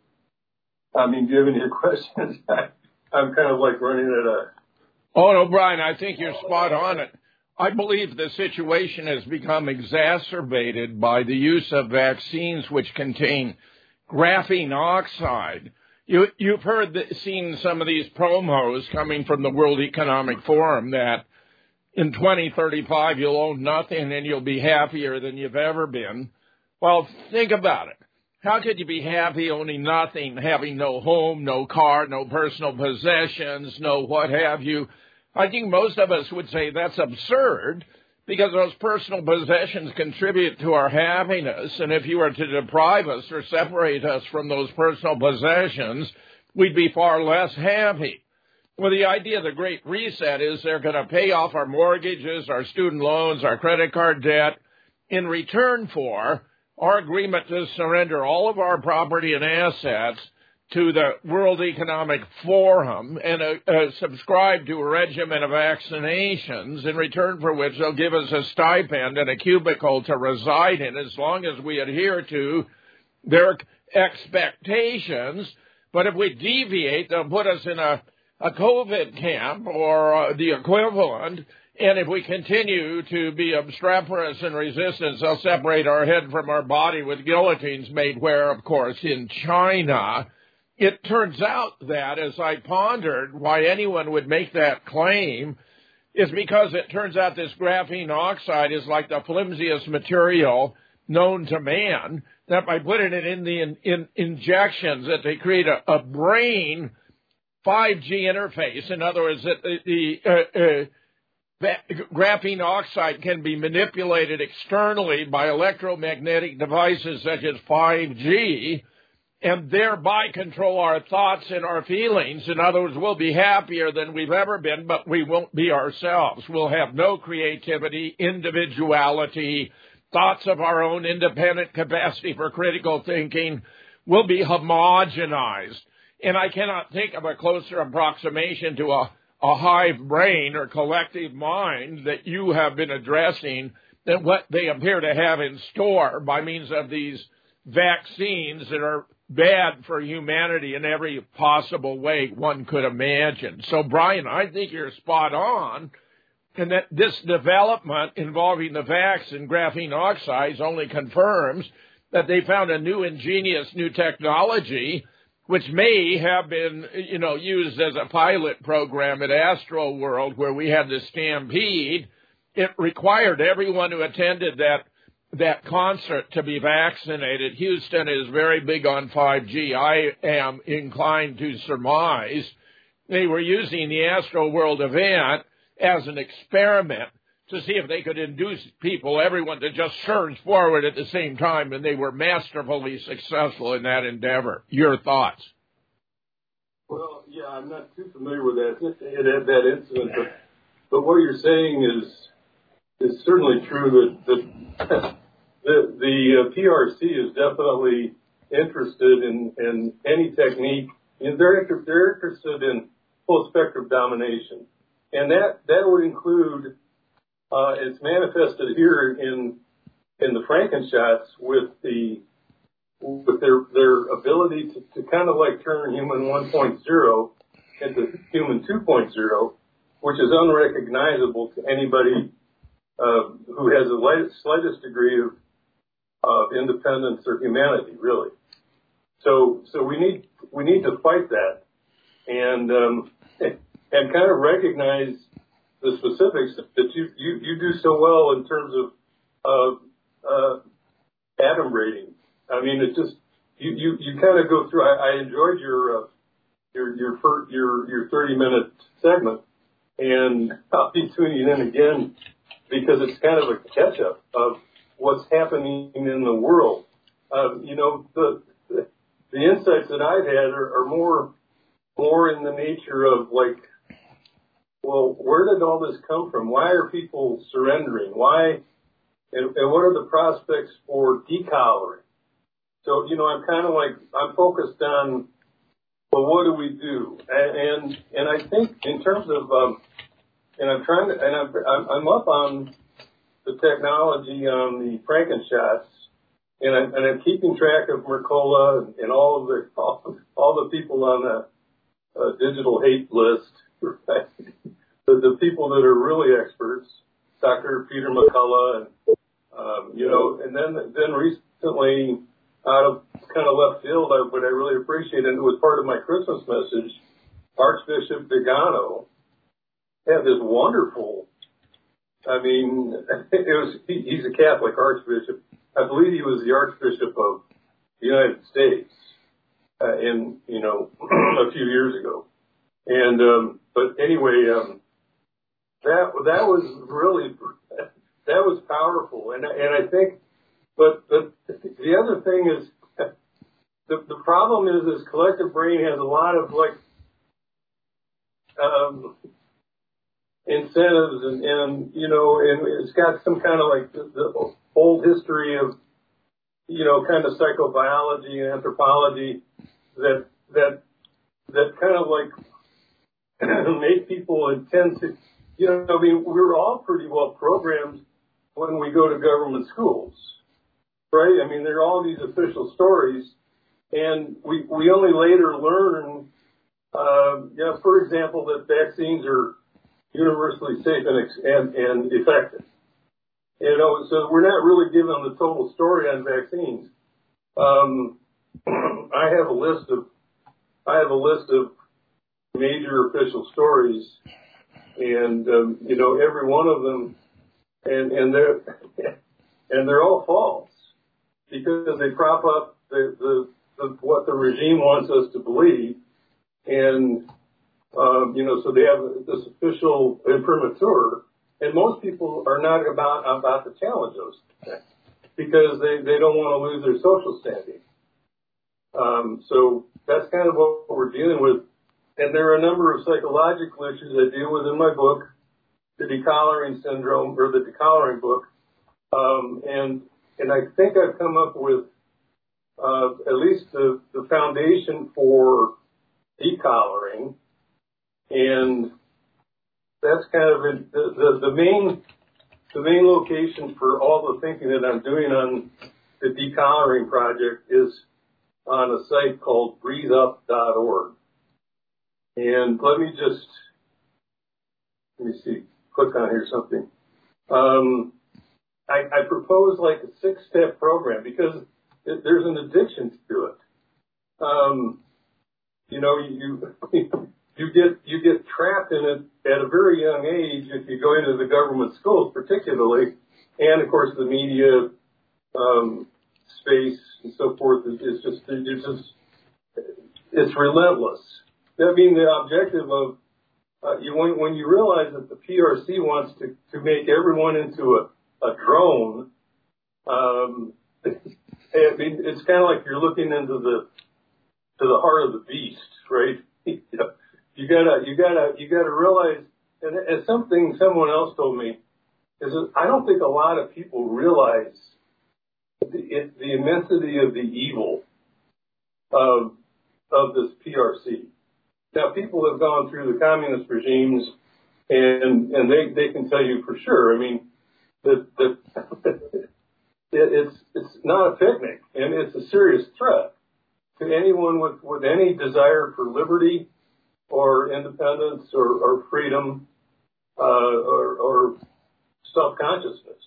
I mean, do you have any questions? I'm kind of like running at a... Oh, no, Brian, I think you're spot on it. I believe the situation has become exacerbated by the use of vaccines which contain graphene oxide. You, you've heard, the, seen some of these promos coming from the World Economic Forum that in twenty thirty-five you'll own nothing and you'll be happier than you've ever been. Well, think about it. How could you be happy owning nothing, having no home, no car, no personal possessions, no what have you? I think most of us would say that's absurd because those personal possessions contribute to our happiness, and if you were to deprive us or separate us from those personal possessions, we'd be far less happy. Well, the idea of the Great Reset is they're going to pay off our mortgages, our student loans, our credit card debt in return for our agreement to surrender all of our property and assets to the World Economic Forum and uh, uh, subscribe to a regimen of vaccinations, in return for which they'll give us a stipend and a cubicle to reside in as long as we adhere to their expectations. But if we deviate, they'll put us in a, a COVID camp or uh, the equivalent. And if we continue to be obstreperous and resistance, they'll separate our head from our body with guillotines made where, of course, in China. It turns out that, as I pondered why anyone would make that claim, is because it turns out this graphene oxide is like the flimsiest material known to man, that by putting it in the in, in injections, that they create a, a brain five G interface. In other words, that the... the uh, uh, graphene oxide can be manipulated externally by electromagnetic devices such as five G and thereby control our thoughts and our feelings. In other words, we'll be happier than we've ever been, but we won't be ourselves. We'll have no creativity, individuality, thoughts of our own, independent capacity for critical thinking. We'll be homogenized. And I cannot think of a closer approximation to a a hive brain or collective mind that you have been addressing than what they appear to have in store by means of these vaccines that are bad for humanity in every possible way one could imagine. So, Brian, I think you're spot on, and that this development involving the vax and graphene oxides only confirms that they found a new ingenious new technology which may have been, you know, used as a pilot program at Astro World where we had the Stampede. It required everyone who attended that that concert to be vaccinated. Houston is very big on five G. I am inclined to surmise they were using the Astro World event as an experiment to see if they could induce people, everyone, to just surge forward at the same time, and they were masterfully successful in that endeavor. Your thoughts? Well, yeah, I'm not too familiar with that, that, that incident, but, but what you're saying is is certainly true that, that the, the uh, P R C is definitely interested in, in any technique. And they're, inter- they're interested in full spectrum domination. And that, that would include Uh, it's manifested here in in the Frankenshots with the with their their ability to, to kind of like turn human one point oh into human two point oh, which is unrecognizable to anybody uh, who has the light, slightest degree of of independence or humanity, really. So so we need we need to fight that and um, and kind of recognize the specifics that you, you, you do so well in terms of uh, uh, atom rating. I mean, it just you, you, you kind of go through. I, I enjoyed your uh, your your fir- your your thirty minute segment, and I'll be tuning in again because it's kind of a catch up of what's happening in the world. Uh, you know, the, the the insights that I've had are, are more more in the nature of like, well, where did all this come from? Why are people surrendering? Why, and, and what are the prospects for decollaring? So, you know, I'm kind of like, I'm focused on, well, what do we do? And, and, and I think in terms of, um, and I'm trying to, and I'm, I'm up on the technology on the Frankenshots, and I'm, and I'm keeping track of Mercola and, and all of the, all, all the people on the uh, digital hate list, right? The, the people that are really experts, Doctor Peter McCullough, and, um, you know, and then, then recently, out of kind of left field, I, but I really appreciate it, and it was part of my Christmas message, Archbishop Vigano had this wonderful, I mean, it was, he, he's a Catholic Archbishop. I believe he was the Archbishop of the United States, uh, in, you know, a few years ago. And, um, but anyway, um, that, that was really, that was powerful. And, and I think, but, but the other thing is, the, the problem is this collective brain has a lot of like, um, incentives and, and, you know, and it's got some kind of like the, the old history of, you know, kind of psychobiology and anthropology that, that, that kind of like make people intend to, you know, I mean, we're all pretty well programmed when we go to government schools, right? I mean, there are all these official stories, and we, we only later learn, uh, you know, for example, that vaccines are universally safe and, and, and effective. You know, so we're not really given the total story on vaccines. Um, I have a list of, I have a list of major official stories, and um, you know, every one of them, and and they're and they're all false because they prop up the, the, the what the regime wants us to believe, and um, you know, so they have this official imprimatur, and most people are not about about to challenge those because they they don't want to lose their social standing. Um, so that's kind of what we're dealing with. And there are a number of psychological issues I deal with in my book, the decollaring syndrome, or the decollaring book. Um, and, and I think I've come up with, uh, at least the, the foundation for decollaring. And that's kind of a, the, the, the main, the main location for all the thinking that I'm doing on the decollaring project is on a site called breathe up dot org. And let me just, let me see, click on here something. Um, I, I propose like a six-step program because it, there's an addiction to it. Um, you know, you you get you get trapped in it at a very young age if you go into the government schools, particularly, and of course the media um, space and so forth is, is just it's just it's relentless. I mean, the objective of uh, you when when you realize that the P R C wants to to make everyone into a, a drone. Um, I mean, it's kind of like you're looking into the to the heart of the beast, right? you gotta, you gotta, you gotta realize. And as something someone else told me is that I don't think a lot of people realize the, it, the immensity of the evil of of this P R C. Now, people have gone through the communist regimes, and and they they can tell you for sure. I mean, that that. It's it's not a picnic, and it's a serious threat to anyone with, with any desire for liberty or independence or, or freedom uh, or, or self-consciousness.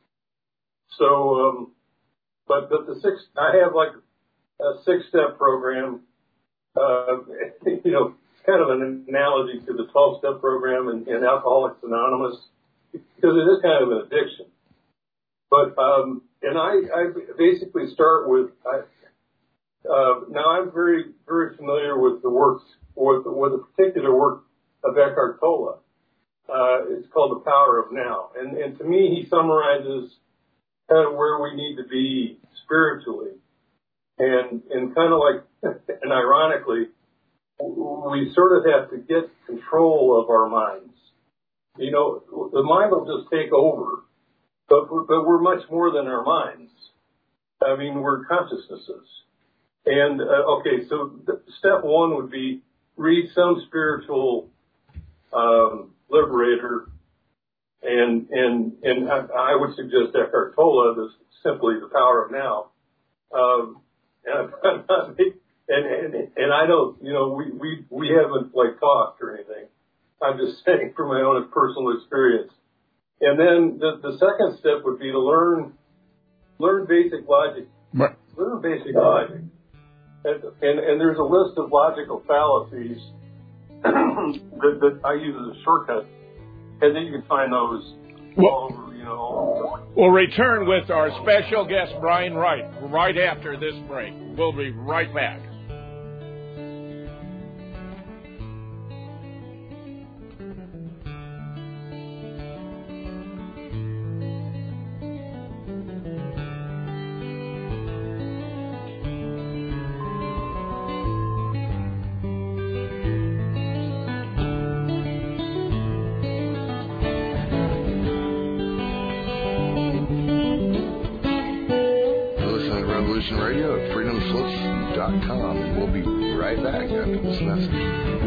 So, um, but but the six, I have like a six-step program. Uh, you know, it's kind of an analogy to the twelve-step program in, in Alcoholics Anonymous because it is kind of an addiction. But um, and I, I basically start with I, uh, now I'm very very familiar with the works with with a particular work of Eckhart Tolle. Uh, it's called The Power of Now, and and to me he summarizes kind of where we need to be spiritually, and and kind of like and ironically we sort of have to get control of our minds. You know, the mind will just take over. But, but we're much more than our minds. I mean, we're consciousnesses. And, uh, okay, so the, step one would be read some spiritual um, liberator. And, and, and I, I would suggest Eckhart Tolle, this simply The Power of Now. Um, and, and, and, and I don't, you know, we, we, we haven't, like, talked or anything. I'm just saying from my own personal experience. And then the, the second step would be to learn learn basic logic. Right. Learn basic logic. And, and, and there's a list of logical fallacies that, that I use as a shortcut. And then you can find those well, all over, you know. All over. We'll return with our special guest, Brian Wright, right after this break. We'll be right back. Radio at freedom slips dot com. We'll be right back after this message.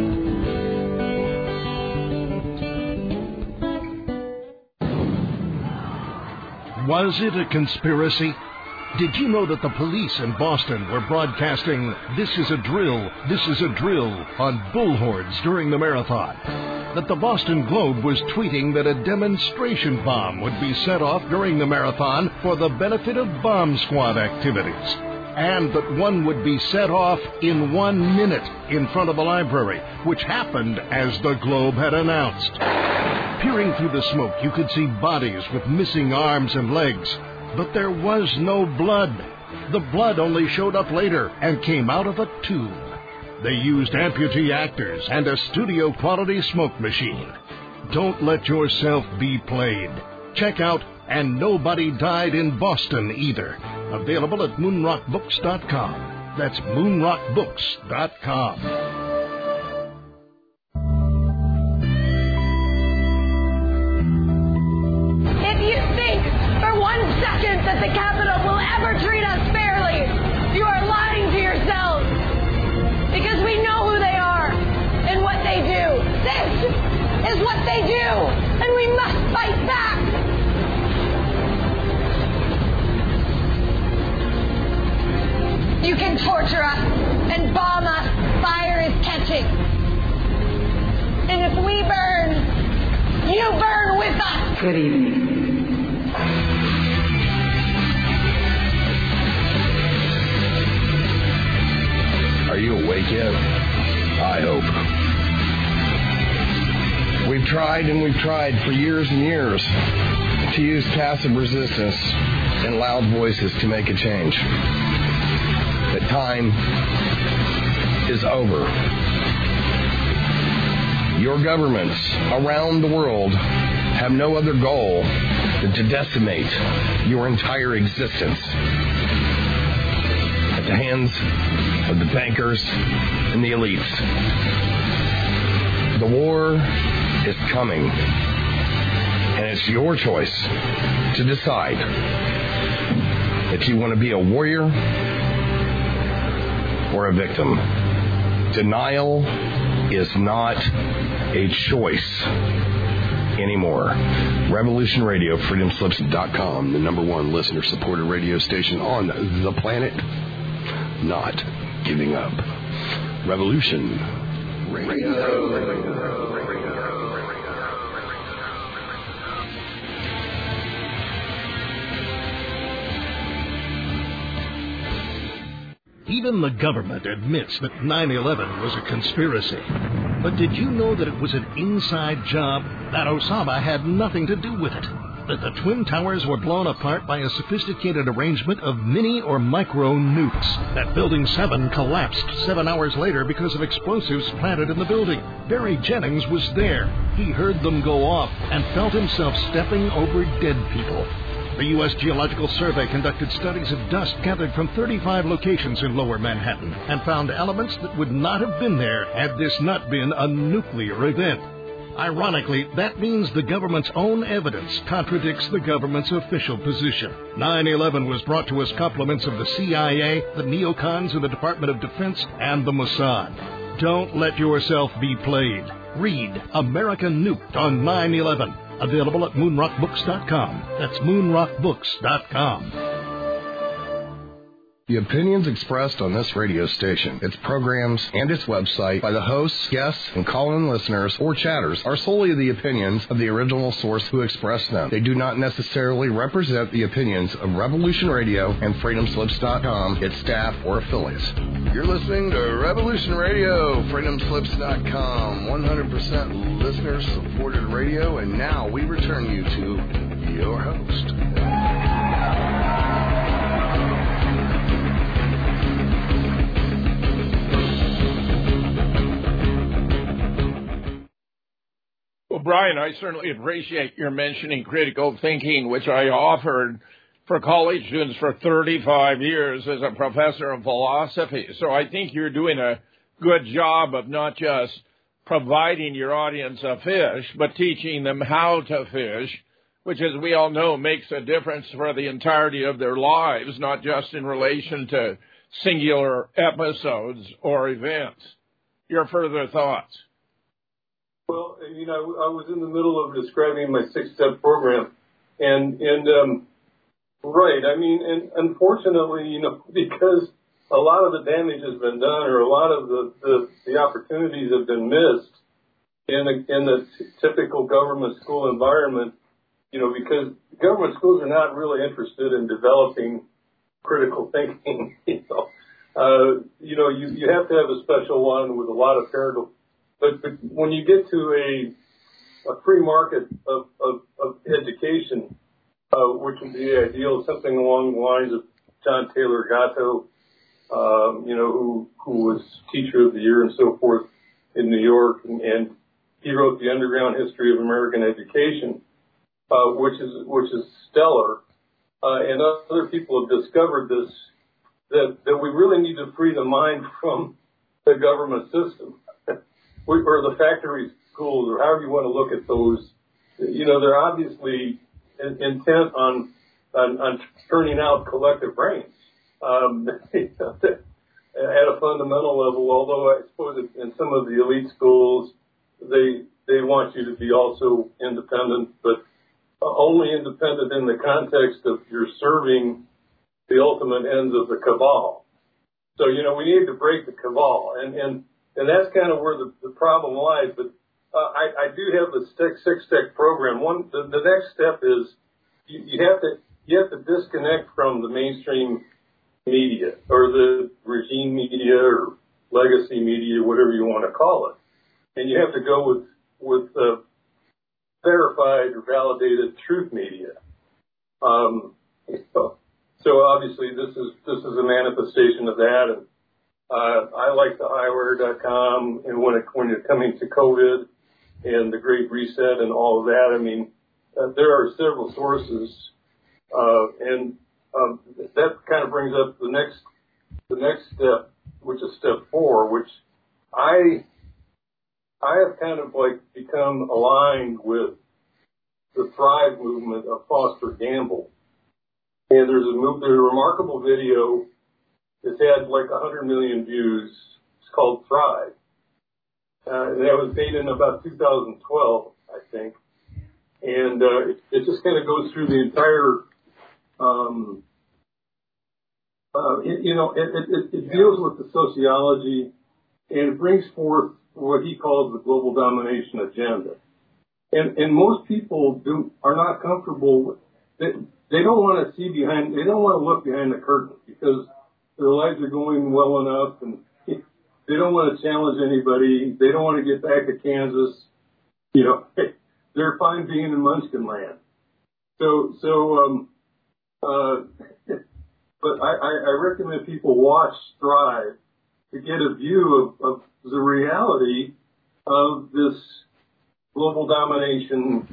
Was it a conspiracy? Did you know that the police in Boston were broadcasting "This is a drill, this is a drill" on bullhorns during the marathon? That the Boston Globe was tweeting that a demonstration bomb would be set off during the marathon for the benefit of bomb squad activities, and that one would be set off in one minute in front of the library, which happened as the Globe had announced. Peering through the smoke, you could see bodies with missing arms and legs, but there was no blood. The blood only showed up later and came out of a tube. They used amputee actors and a studio-quality smoke machine. Don't let yourself be played. Check out And Nobody Died in Boston Either. Available at moonrock books dot com. That's moonrock books dot com. If you think for one second that the Capitol will ever treat us fairly, you are lying to yourselves. Because we know who they are and what they do. This is what they do, and we must fight back. You can torture us and bomb us. Fire is catching. And if we burn, you burn with us. Good evening. Are you awake yet? high hope. We've tried and we've tried for years and years to use passive resistance and loud voices to make a change. The time is over. Your governments around the world have no other goal than to decimate your entire existence at the hands of the bankers and the elites. The war is coming, and it's your choice to decide if you want to be a warrior or a victim. Denial is not a choice anymore. Revolution Radio, freedom slips dot com, the number one listener-supported radio station on the planet. Not giving up. Revolution Radio. Even the government admits that nine eleven was a conspiracy. But did you know that it was an inside job? That Osama had nothing to do with it? That the Twin Towers were blown apart by a sophisticated arrangement of mini or micro nukes? That Building seven collapsed seven hours later because of explosives planted in the building? Barry Jennings was there. He heard them go off and felt himself stepping over dead people. The U S Geological Survey conducted studies of dust gathered from thirty-five locations in Lower Manhattan and found elements that would not have been there had this not been a nuclear event. Ironically, that means the government's own evidence contradicts the government's official position. nine eleven was brought to us compliments of the C I A, the neocons in the Department of Defense, and the Mossad. Don't let yourself be played. Read American Nuked on nine eleven. Available at moon rock books dot com. That's moon rock books dot com. The opinions expressed on this radio station, its programs, and its website by the hosts, guests, and call-in listeners or chatters are solely the opinions of the original source who expressed them. They do not necessarily represent the opinions of Revolution Radio and freedom slips dot com, its staff, or affiliates. You're listening to Revolution Radio, freedom slips dot com, one hundred percent listener-supported radio, and now we return you to your host. Well, Brian, I certainly appreciate your mentioning critical thinking, which I offered for college students for thirty-five years as a professor of philosophy. So I think you're doing a good job of not just providing your audience a fish, but teaching them how to fish, which, as we all know, makes a difference for the entirety of their lives, not just in relation to singular episodes or events. Your further thoughts? Well, you know, I was in the middle of describing my six-step program, and, and um, right, I mean, and unfortunately, you know, because a lot of the damage has been done, or a lot of the, the, the opportunities have been missed in, a, in the t- typical government school environment, you know, because government schools are not really interested in developing critical thinking, you know. Uh, you know, you, you have to have a special one with a lot of parental. But, but when you get to a, a free market of, of, of education, uh, which would be ideal, something along the lines of John Taylor Gatto, um, you know, who, who was Teacher of the Year and so forth in New York, and, and he wrote The Underground History of American Education, uh, which is which is stellar. Uh, and other people have discovered this, that, that we really need to free the mind from the government system. Or the factory schools, or however you want to look at those, you know, they're obviously intent on on, on turning out collective brains um, at a fundamental level. Although I suppose in some of the elite schools, they they want you to be also independent, but only independent in the context of you're serving the ultimate ends of the cabal. So, you know, we need to break the cabal, and and. And that's kind of where the, the problem lies. But uh, I, I do have the six-step program. One, the, the next step is you, you have to you have to disconnect from the mainstream media or the regime media or legacy media, whatever you want to call it. And you have to go with, with uh, verified or validated truth media. Um, so, so obviously this is, this is a manifestation of that. And, uh, I like the I wire dot com, and when it, when you're coming to COVID and the Great Reset and all of that, I mean, uh, there are several sources, uh, and, um, that kind of brings up the next, the next step, which is step four, which I, I have kind of like become aligned with the Thrive movement of Foster Gamble. And there's a move, there's a remarkable video that's had like a hundred million views. It's called Thrive. Uh, and that was made in about two thousand twelve, I think. And, uh, it, it just kind of goes through the entire, um, uh, it, you know, it, it, it deals with the sociology, and it brings forth what he calls the global domination agenda. And, and most people do, are not comfortable with it. They don't want to see behind, they don't want to look behind the curtain because their lives are going well enough, and they don't want to challenge anybody. They don't want to get back to Kansas. You know, they're fine being in Munchkin land. So, so, um, uh, but I, I recommend people watch Thrive to get a view of, of the reality of this global domination,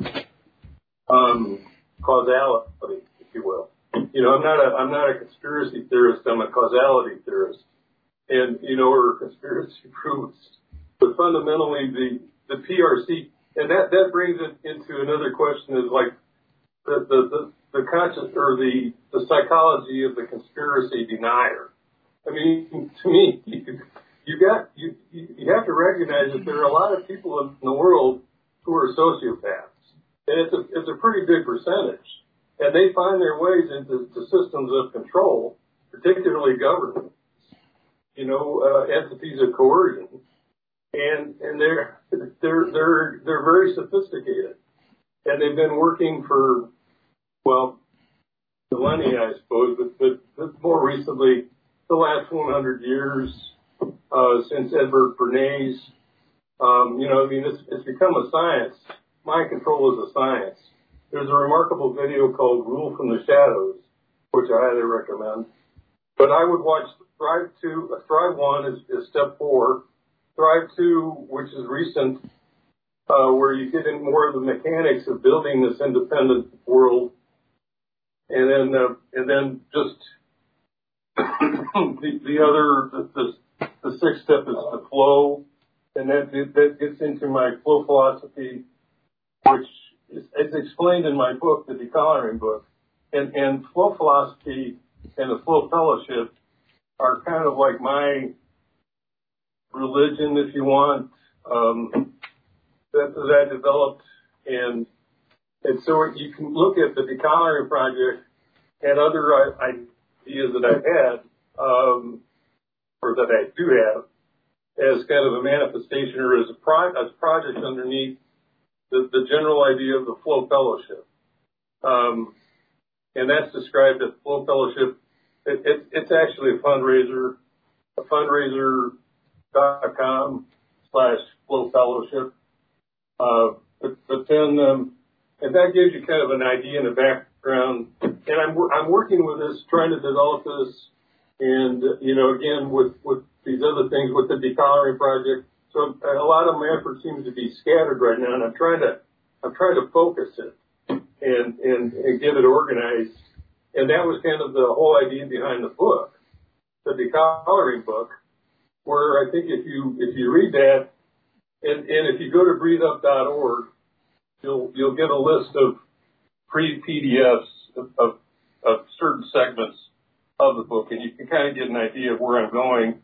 um, causality, if you will. You know, I'm not a, I'm not a conspiracy theorist. I'm a causality theorist. And, you know, or conspiracy proofs. But fundamentally, the, the P R C, and that, that brings it into another question is like the, the, the, the conscious or the, the psychology of the conspiracy denier. I mean, to me, you, you got, you, you have to recognize that there are a lot of people in the world who are sociopaths. And it's a, it's a pretty big percentage. And they find their ways into the systems of control, particularly government, you know, uh, entities of coercion. And, and they're, they're, they're, they're very sophisticated. And they've been working for, well, millennia, I suppose, but, but, but more recently, the last one hundred years, uh, since Edward Bernays, um, you know, I mean, it's, it's become a science. Mind control is a science. There's a remarkable video called Rule from the Shadows, which I highly recommend. But I would watch Thrive two, uh, Thrive one is, is step four. Thrive two, which is recent, uh, where you get in more of the mechanics of building this independent world. And then, uh, and then just the, the other, the, the, the sixth step is the flow. And that, that gets into my flow philosophy, which is, is explained in my book, the Decoloring book. And, and flow philosophy and the flow fellowship are kind of like my religion, if you want, um, that, that I developed. And, and so you can look at the Decoloring project and other ideas that I've had, um, or that I do have, as kind of a manifestation or as a, pro- as project underneath the, the general idea of the Flow Fellowship. Um, and that's described as Flow Fellowship. It, it, it's actually a fundraiser, a fundraiser dot com slash Flow Fellowship. Uh, but, but then, um, and that gives you kind of an idea in the background. And I'm, I'm working with this, trying to develop this. And, you know, again, with, with these other things with the Decoloring project. So a lot of my effort seems to be scattered right now, and I'm trying to, I'm trying to focus it and, and, and get it organized. And that was kind of the whole idea behind the book, the Decoloring book, where I think if you, if you read that, and, and if you go to breathe up dot org, you'll, you'll get a list of free P D Fs of, of, of certain segments of the book, and you can kind of get an idea of where I'm going.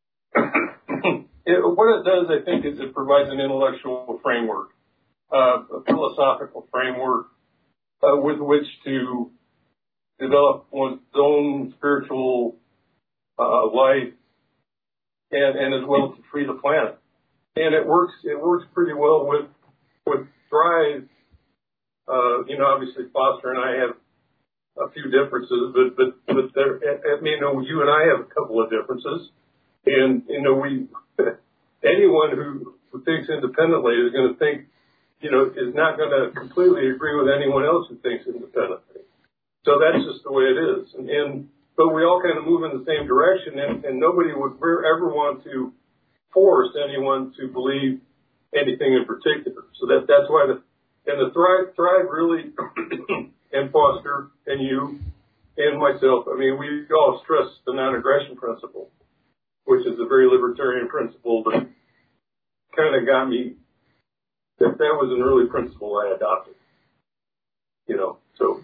It, what it does, I think, is it provides an intellectual framework, uh, a philosophical framework uh, with which to develop one's own spiritual uh, life, and, and as well to free the planet. And it works. It works pretty well with with Thrive. Uh, you know, obviously Foster and I have a few differences, but but but there, I mean, you know, you and I have a couple of differences. And, you know, we, anyone who, who thinks independently is going to think, you know, is not going to completely agree with anyone else who thinks independently. So that's just the way it is. And, and but we all kind of move in the same direction, and, and nobody would ever want to force anyone to believe anything in particular. So that that's why the and the Thrive Thrive really and Foster and you and myself. I mean, we all stress the non-aggression principle, which is a very libertarian principle that kind of got me. That that was an early principle I adopted. You know, so.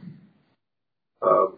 Um,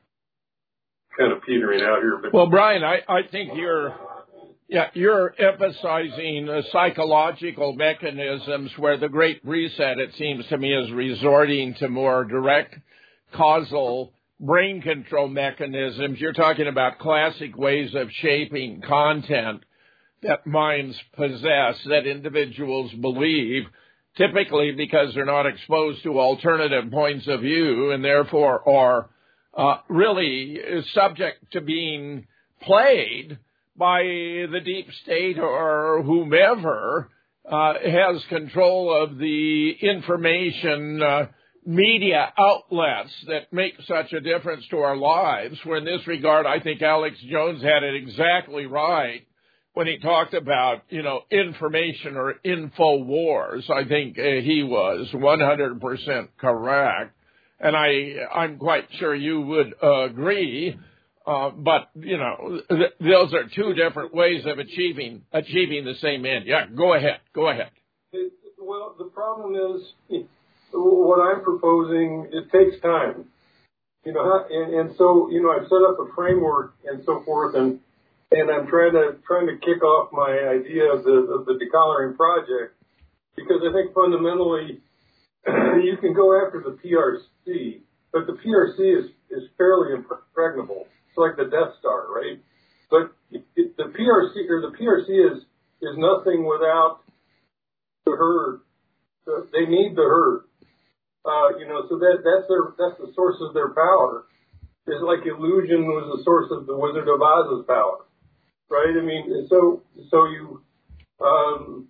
kind of petering out here, but well, Brian, I, I think you're, yeah, you're emphasizing uh, psychological mechanisms where the Great Reset, it seems to me, is resorting to more direct causal brain control mechanisms. You're talking about classic ways of shaping content that minds possess, that individuals believe, typically because they're not exposed to alternative points of view and therefore are Uh, really is subject to being played by the deep state or whomever uh, has control of the information uh, media outlets that make such a difference to our lives. Where in this regard, I think Alex Jones had it exactly right when he talked about, you know, information or info wars. I think uh, he was one hundred percent correct. And I, I'm quite sure you would uh, agree, uh, but, you know, th- those are two different ways of achieving achieving the same end. Yeah, go ahead. Go ahead. It, well, the problem is what I'm proposing, it takes time. You know, and, and so, you know, I've set up a framework and so forth, and and I'm trying to trying to kick off my idea of the, of the decollaring project, because I think fundamentally you can go after the P R C, but the P R C is, is fairly impregnable. It's like the Death Star, right? But it, the P R C or the P R C is is nothing without the herd. So they need the herd, uh, you know. So that that's their that's the source of their power. It's like illusion was the source of the Wizard of Oz's power, right? I mean, so so you um,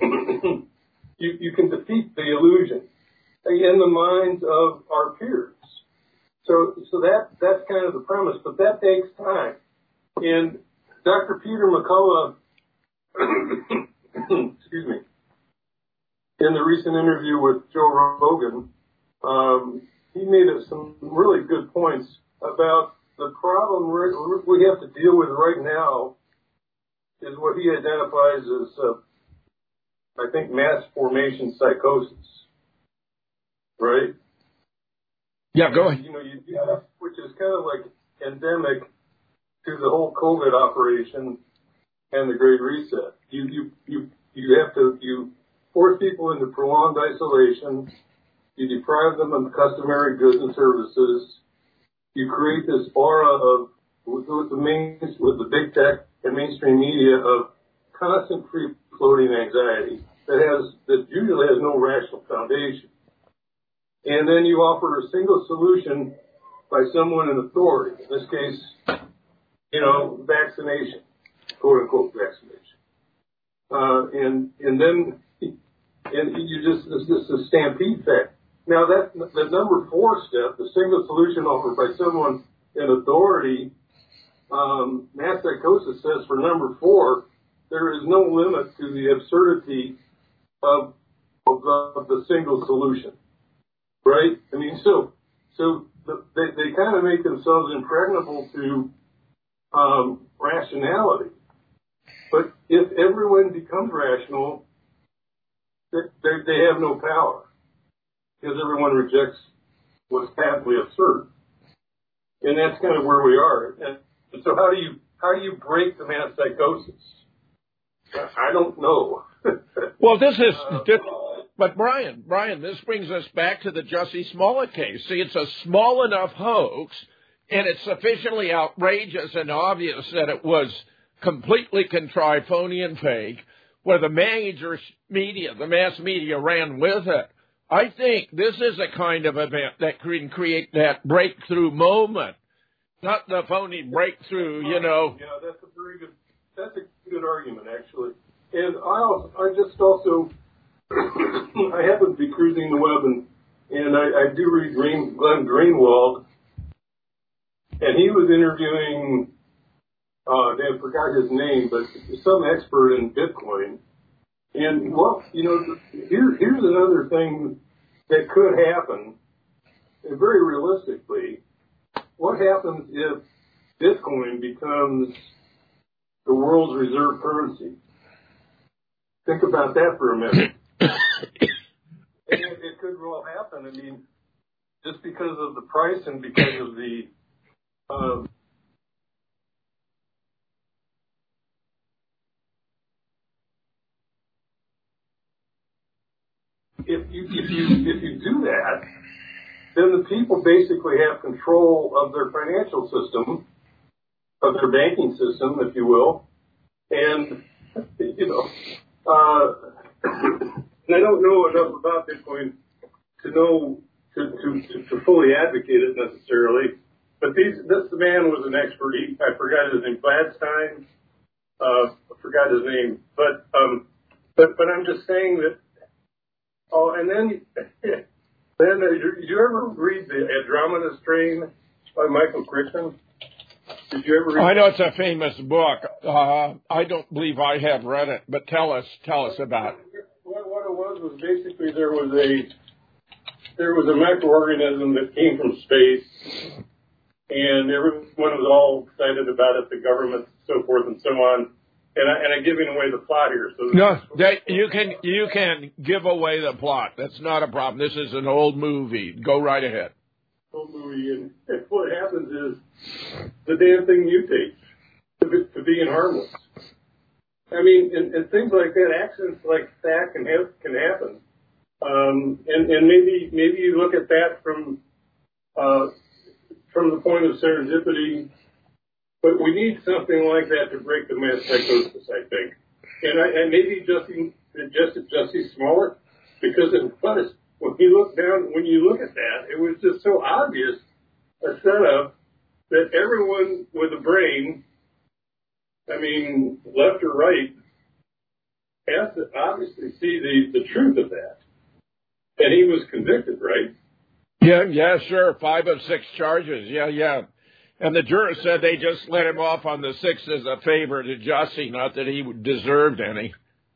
you you can defeat the illusion in the minds of our peers. So, so that, that's kind of the premise, but that takes time. And Doctor Peter McCullough, excuse me, in the recent interview with Joe Rogan, um, he made some really good points about the problem we have to deal with right now is what he identifies as, uh, I think, mass formation psychosis. Right? Yeah, go ahead. You know, you, yeah, which is kind of like endemic to the whole COVID operation and the Great Reset. You you you you have to you force people into prolonged isolation. You deprive them of customary goods and services. You create this aura of with, with the main with the big tech and mainstream media of constant free floating anxiety that has that usually has no rational foundation. And then you offer a single solution by someone in authority. In this case, you know, vaccination, quote unquote vaccination. Uh, and, and then, and you just, it's just a stampede effect. Now that, the number four step, the single solution offered by someone in authority, um, mass psychosis says for number four, there is no limit to the absurdity of, of the, of the single solution. Right? I mean, so, so the, they, they kind of make themselves impregnable to, um, rationality. But if everyone becomes rational, they, they, they have no power because everyone rejects what's patently absurd. And that's kind of where we are. And so how do you, how do you break the mass psychosis? I don't know. Well, this is, uh, but Brian, Brian, this brings us back to the Jussie Smollett case. See, it's a small enough hoax, and it's sufficiently outrageous and obvious that it was completely contrived, phony, and fake, where the major media, the mass media, ran with it. I think this is a kind of event that can create that breakthrough moment, not the phony breakthrough, you know. Yeah, that's a very good, that's a good argument, actually. And I also, I just also, I happen to be cruising the web, and, and I, I do read Green, Glenn Greenwald, and he was interviewing, uh, I forgot his name, but some expert in Bitcoin. And what, you know, here, here's another thing that could happen, and very realistically. What happens if Bitcoin becomes the world's reserve currency? Think about that for a minute. And it, it could well happen. I mean, just because of the price and because of the uh, if you if you if you do that, then the people basically have control of their financial system, of their banking system, if you will, and you know. Uh, and I don't know enough about Bitcoin to know to, to, to fully advocate it necessarily, but these, this man was an expert. He, I forgot his name, Gladstein. Uh, I forgot his name, but um, but but I'm just saying that. Oh, and then then uh, did you ever read the Andromeda Strain by Michael Crichton? Did you ever read I know it's a famous book. Uh, I don't believe I have read it, but tell us, tell us about it. What, what it was was basically there was a there was a microorganism that came from space, and everyone was all excited about it, the government, so forth and so on. And, I, and I'm giving away the plot here. So no, that, you can you can give away the plot. That's not a problem. This is an old movie. Go right ahead. Old movie, and, and what happens is the damn thing mutates to, be, to being harmless. I mean, and, and things like that, accidents like that can have, can happen. Um, and, and maybe maybe you look at that from uh, from the point of serendipity. But we need something like that to break the mass psychosis, I think. And, I, and maybe Jussie, just Jussie Smollett, because it was, when you look down, when you look at that, it was just so obvious a setup that everyone with a brain, I mean, left or right, has to obviously see the, the truth of that. And he was convicted, right? Yeah, yeah, sure. Five of six charges. Yeah, yeah. And the jurors said they just let him off on the sixth as a favor to Jussie, not that he deserved any.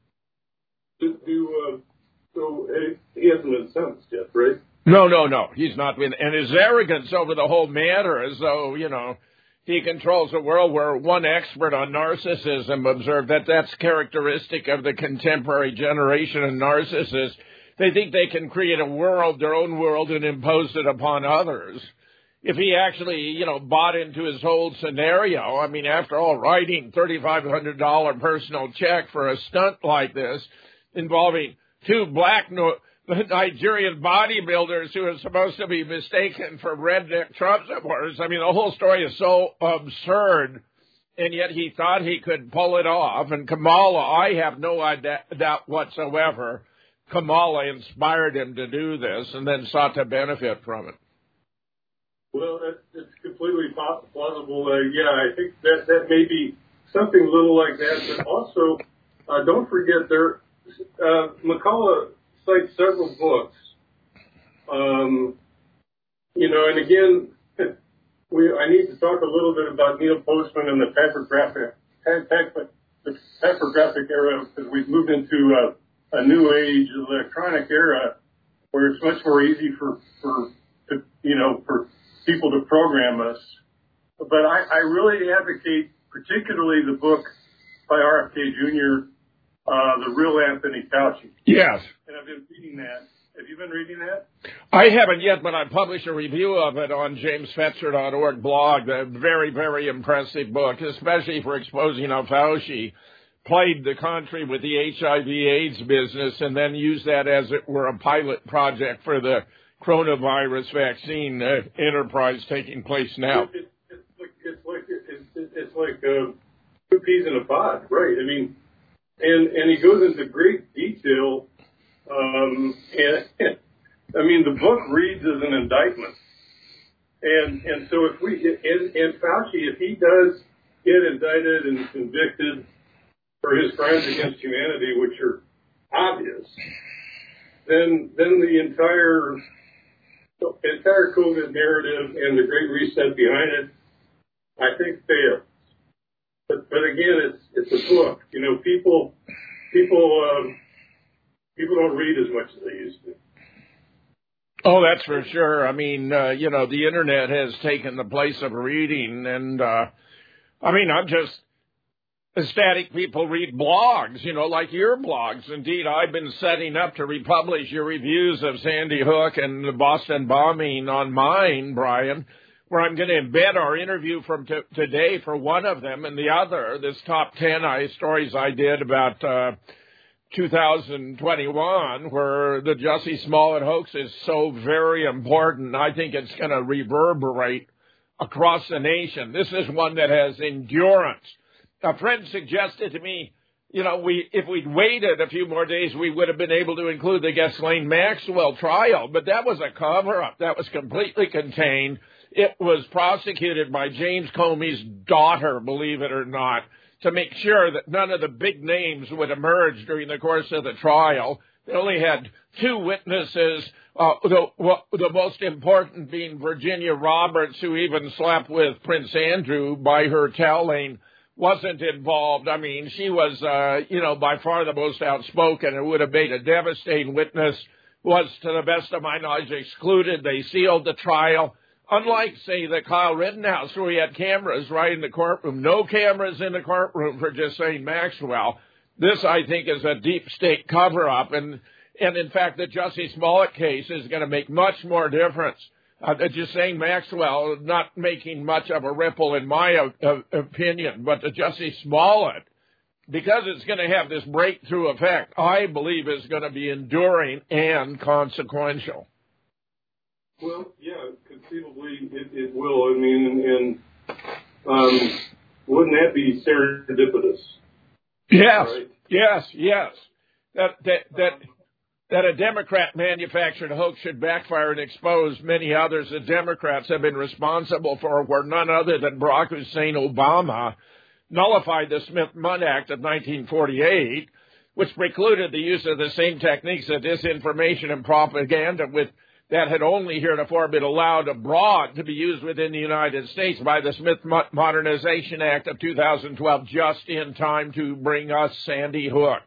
Do, do, uh, so uh, he hasn't been sentenced yet, right? No, no, no. He's not been. And his arrogance over the whole matter, as though, you know, he controls a world where one expert on narcissism observed that that's characteristic of the contemporary generation of narcissists. They think they can create a world, their own world, and impose it upon others. If he actually, you know, bought into his whole scenario, I mean, after all, writing thirty-five hundred dollars personal check for a stunt like this involving two black no- Nigerian bodybuilders who are supposed to be mistaken for redneck Trump supporters. I mean, the whole story is so absurd, and yet he thought he could pull it off. And Kamala, I have no doubt whatsoever, Kamala inspired him to do this and then sought to benefit from it. Well, that's, it's completely plausible. Uh, yeah, I think that that may be something little like that. But also, uh, don't forget there, uh, McCullough cites several books. Um, you know, and again, we I need to talk a little bit about Neil Postman and the typographic the typographic era, because we've moved into a, a new age, electronic era, where it's much more easy for for to, you know for people to program us. But I, I really advocate particularly the book by R F K Junior, uh, The Real Anthony Fauci. Yes. And I've been reading that. Have you been reading that? I haven't yet, but I published a review of it on james fetzer dot org blog. A very, very impressive book, especially for exposing how Fauci played the country with the H I V AIDS business and then used that as it were a pilot project for the coronavirus vaccine uh, enterprise taking place now. It, it, it's like it's like it's, it's like uh, two peas in a pod, right? I mean, and and he goes into great detail. Um, and I mean, the book reads as an indictment. And and so if we and, and Fauci, if he does get indicted and convicted for his crimes against humanity, which are obvious, then then the entire the entire COVID narrative and the Great Reset behind it, I think, fails. But but again, it's it's a book. You know, people people um, people don't read as much as they used to. Oh, that's for sure. I mean, uh, you know, the internet has taken the place of reading, and uh, I mean, I'm just ecstatic people read blogs, you know, like your blogs. Indeed, I've been setting up to republish your reviews of Sandy Hook and the Boston bombing on mine, Brian, where I'm going to embed our interview from t- today for one of them, and the other, this top ten I, stories I did about uh, two thousand twenty-one, where the Jussie Smollett hoax is so very important. I think it's going to reverberate across the nation. This is one that has endurance. A friend suggested to me, you know, we if we'd waited a few more days, we would have been able to include the Ghislaine Maxwell trial, but that was a cover-up. That was completely contained. It was prosecuted by James Comey's daughter, believe it or not, to make sure that none of the big names would emerge during the course of the trial. They only had two witnesses, uh, the, well, the most important being Virginia Roberts, who even slept with Prince Andrew by her telling, wasn't involved. I mean, she was, uh, you know, by far the most outspoken and would have made a devastating witness, was, to the best of my knowledge, excluded. They sealed the trial. Unlike, say, the Kyle Rittenhouse, where we had cameras right in the courtroom, no cameras in the courtroom for Ghislaine Maxwell. This, I think, is a deep state cover-up, and, and in fact, the Jussie Smollett case is going to make much more difference. Uh, Ghislaine Maxwell not making much of a ripple, in my uh, opinion, but the Jussie Smollett, because it's going to have this breakthrough effect, I believe is going to be enduring and consequential. Well, yeah, conceivably it, it will. I mean, and, and um, wouldn't that be serendipitous? Yes, right? yes, yes. That that that that a Democrat-manufactured hoax should backfire and expose many others the Democrats have been responsible for, where none other than Barack Hussein Obama nullified the Smith-Mundt Act of nineteen forty-eight, which precluded the use of the same techniques of disinformation and propaganda with that had only heretofore been allowed abroad to be used within the United States by the Smith Modernization Act of two thousand twelve, just in time to bring us Sandy Hook.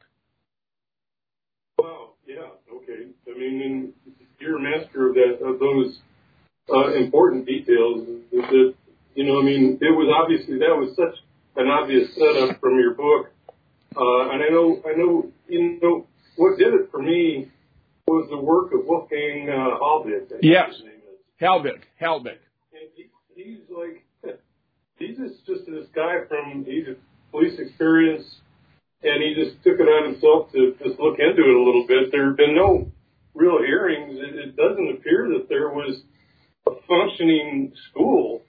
Wow, yeah, okay. I mean, you're a master of that, of those uh, important details. That, you know, I mean, it was obviously, that was such an obvious setup from your book. Uh, and I know, I know, you know, what did it for me was the work of Wolfgang uh, Halbig. Yes, Halbig, Halbig. And he, he's like, he's just, just this guy from, he's a police experience, and he just took it on himself to just look into it a little bit. There have been no real hearings. It, it doesn't appear that there was a functioning school.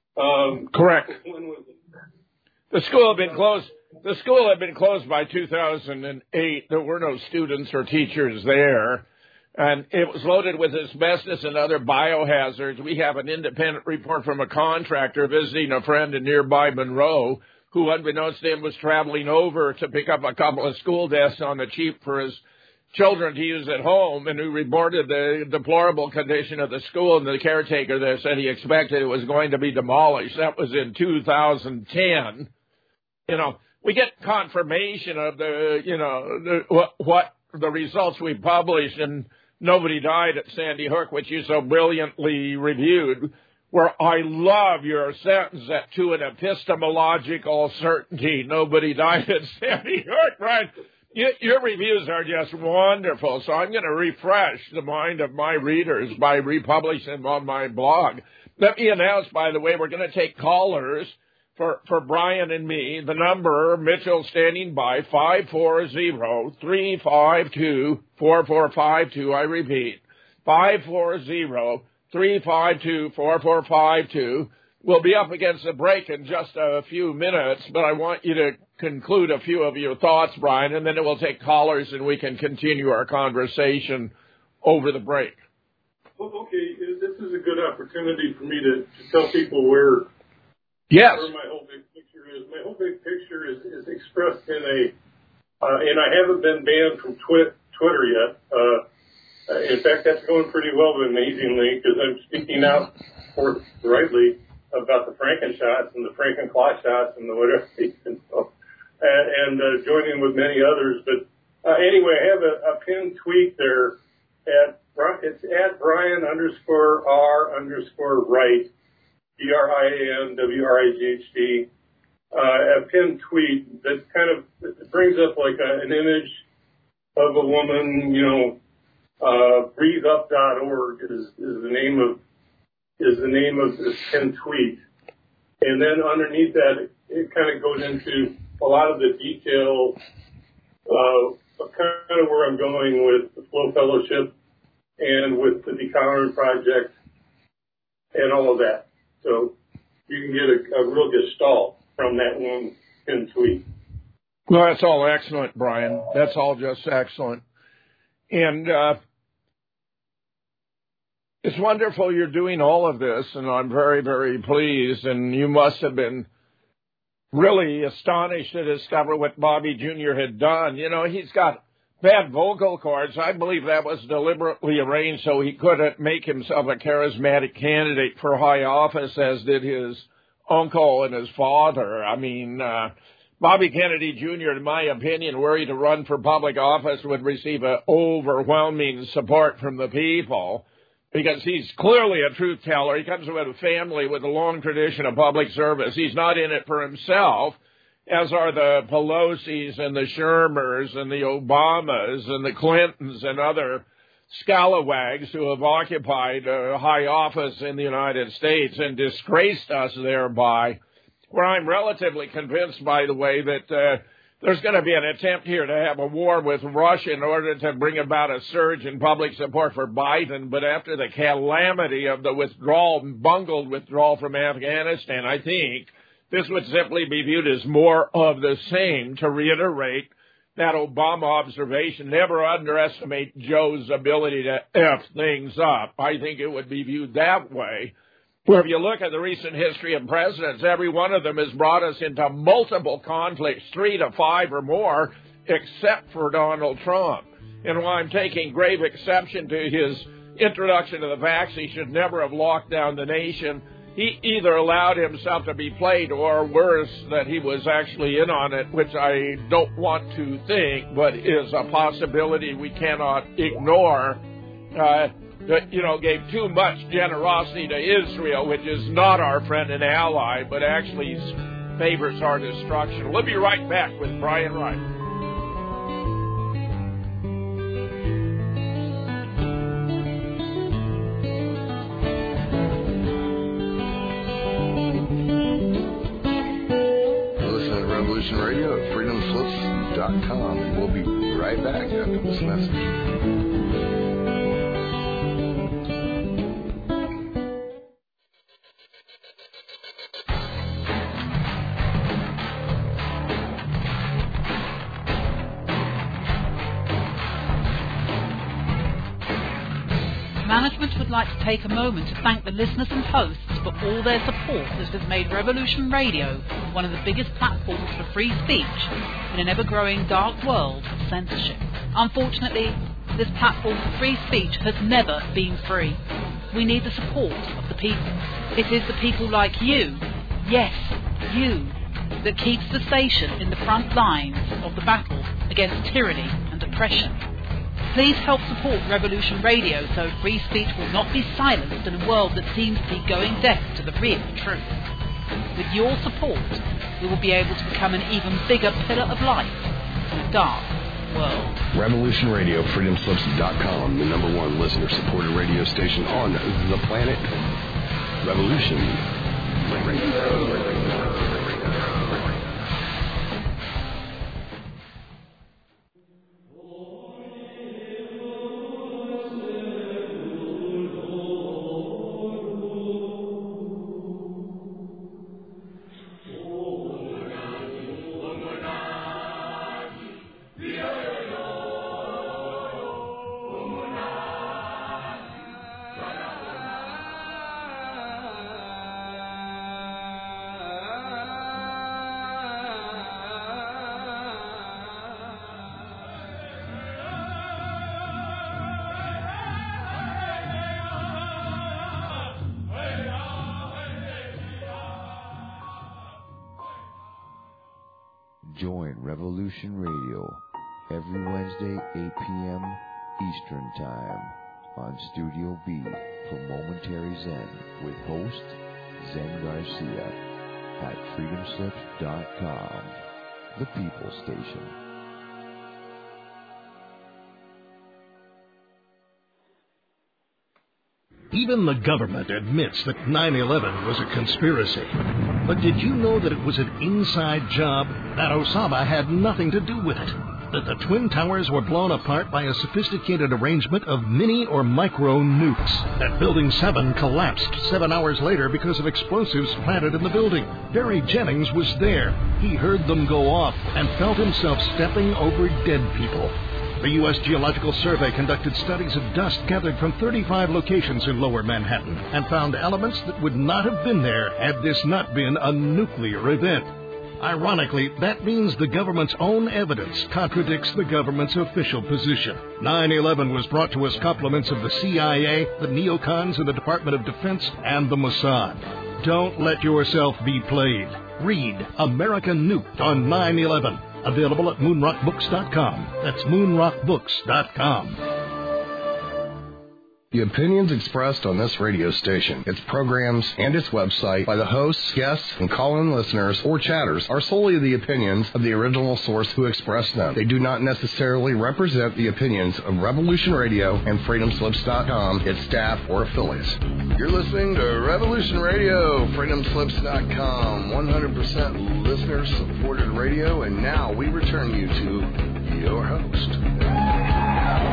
Um, Correct. When was it? The school had been closed. The school had been closed by two thousand eight. There were no students or teachers there. And it was loaded with asbestos and other biohazards. We have an independent report from a contractor visiting a friend in nearby Monroe who, unbeknownst to him, was traveling over to pick up a couple of school desks on the cheap for his children to use at home, and who reported the deplorable condition of the school, and the caretaker there said he expected it was going to be demolished. That was in two thousand ten. You know, we get confirmation of the, you know, the, what, what the results we published, and Nobody Died at Sandy Hook, which you so brilliantly reviewed, where I love your sentence that to an epistemological certainty, nobody died at Sandy Hook, right? You, your reviews are just wonderful, so I'm going to refresh the mind of my readers by republishing them on my blog. Let me announce, by the way, we're going to take callers for, for Brian and me. The number, Mitchell standing by, five four zero, three five two, four four five two. I repeat, five four zero, three five two, four four five two. We'll be up against the break in just a few minutes, but I want you to conclude a few of your thoughts, Brian, and then it will take callers and we can continue our conversation over the break. Well, okay, this is a good opportunity for me to, to tell people where, yes. where my whole big picture is. here is, is expressed in a, uh, and I haven't been banned from twi- Twitter yet. Uh, in fact, that's going pretty well, amazingly, because I'm speaking out forthrightly about the Franken shots and the Franken claw shots and the whatever, and, so, and, and uh, joining with many others. But uh, anyway, I have a, a pinned tweet there at it's at Brian underscore R underscore Wright, B R I A N W R I G H T, uh, a pinned tweet that kind of brings up like a, an image of a woman, you know, uh, breathe up dot org is, is the name of, is the name of this pinned tweet. And then underneath that, it, it kind of goes into a lot of the detail, uh, of kind of where I'm going with the Flow Fellowship and with the Decoloring Project and all of that. So you can get a, a real gestalt from that one pinned tweet. Well, that's all excellent, Brian. That's all just excellent. And uh, it's wonderful you're doing all of this, and I'm very, very pleased. And you must have been really astonished to discover what Bobby Junior had done. You know, he's got bad vocal cords. I believe that was deliberately arranged so he couldn't make himself a charismatic candidate for high office, as did his uncle and his father. I mean, uh, Bobby Kennedy Junior, in my opinion, were he to run for public office, would receive an overwhelming support from the people because he's clearly a truth teller. He comes from a family with a long tradition of public service. He's not in it for himself, as are the Pelosi's and the Shermers and the Obamas and the Clintons and other scalawags who have occupied a high office in the United States and disgraced us thereby, where I'm relatively convinced, by the way, that uh, there's going to be an attempt here to have a war with Russia in order to bring about a surge in public support for Biden. But after the calamity of the withdrawal, bungled withdrawal from Afghanistan, I think this would simply be viewed as more of the same. To reiterate that Obama observation, never underestimate Joe's ability to F things up. I think it would be viewed that way. Where if you look at the recent history of presidents, every one of them has brought us into multiple conflicts, three to five or more, except for Donald Trump. And while I'm taking grave exception to his introduction of the vax, he should never have locked down the nation. He either allowed himself to be played or, worse, that he was actually in on it, which I don't want to think, but is a possibility we cannot ignore. Uh, that, you know, gave too much generosity to Israel, which is not our friend and ally, but actually favors our destruction. We'll be right back with Brian Wright. Radio at freedom slips dot com, and we'll be right back after this message. Management would like to take a moment to thank the listeners and hosts for all their support that has made Revolution Radio one of the biggest platforms for free speech in an ever-growing dark world of censorship. Unfortunately, this platform for free speech has never been free. We need the support of the people. It is the people like you, yes, you, that keeps the station in the front lines of the battle against tyranny and oppression. Please help support Revolution Radio so free speech will not be silenced in a world that seems to be going deaf to the real truth. With your support, we will be able to become an even bigger pillar of light in a dark world. Revolution Radio, freedom slips dot com, the number one listener-supported radio station on the planet. Revolution Radio. Join Revolution Radio every Wednesday, eight p.m. Eastern Time on Studio B for Momentary Zen with host Zen Garcia at freedom slips dot com, the People Station. Even the government admits that nine eleven was a conspiracy. But did you know that it was an inside job? That Osama had nothing to do with it? That the Twin Towers were blown apart by a sophisticated arrangement of mini or micro nukes? That Building seven collapsed seven hours later because of explosives planted in the building? Barry Jennings was there. He heard them go off and felt himself stepping over dead people. The U S Geological Survey conducted studies of dust gathered from thirty-five locations in Lower Manhattan and found elements that would not have been there had this not been a nuclear event. Ironically, that means the government's own evidence contradicts the government's official position. nine eleven was brought to us compliments of the C I A, the neocons in the Department of Defense, and the Mossad. Don't let yourself be played. Read American Nuked on nine eleven. Available at moon rock books dot com. That's moon rock books dot com. The opinions expressed on this radio station, its programs, and its website by the hosts, guests, and call-in listeners or chatters are solely the opinions of the original source who expressed them. They do not necessarily represent the opinions of Revolution Radio and freedom slips dot com, its staff, or affiliates. You're listening to Revolution Radio, freedom slips dot com, one hundred percent listener-supported radio, and now we return you to your host.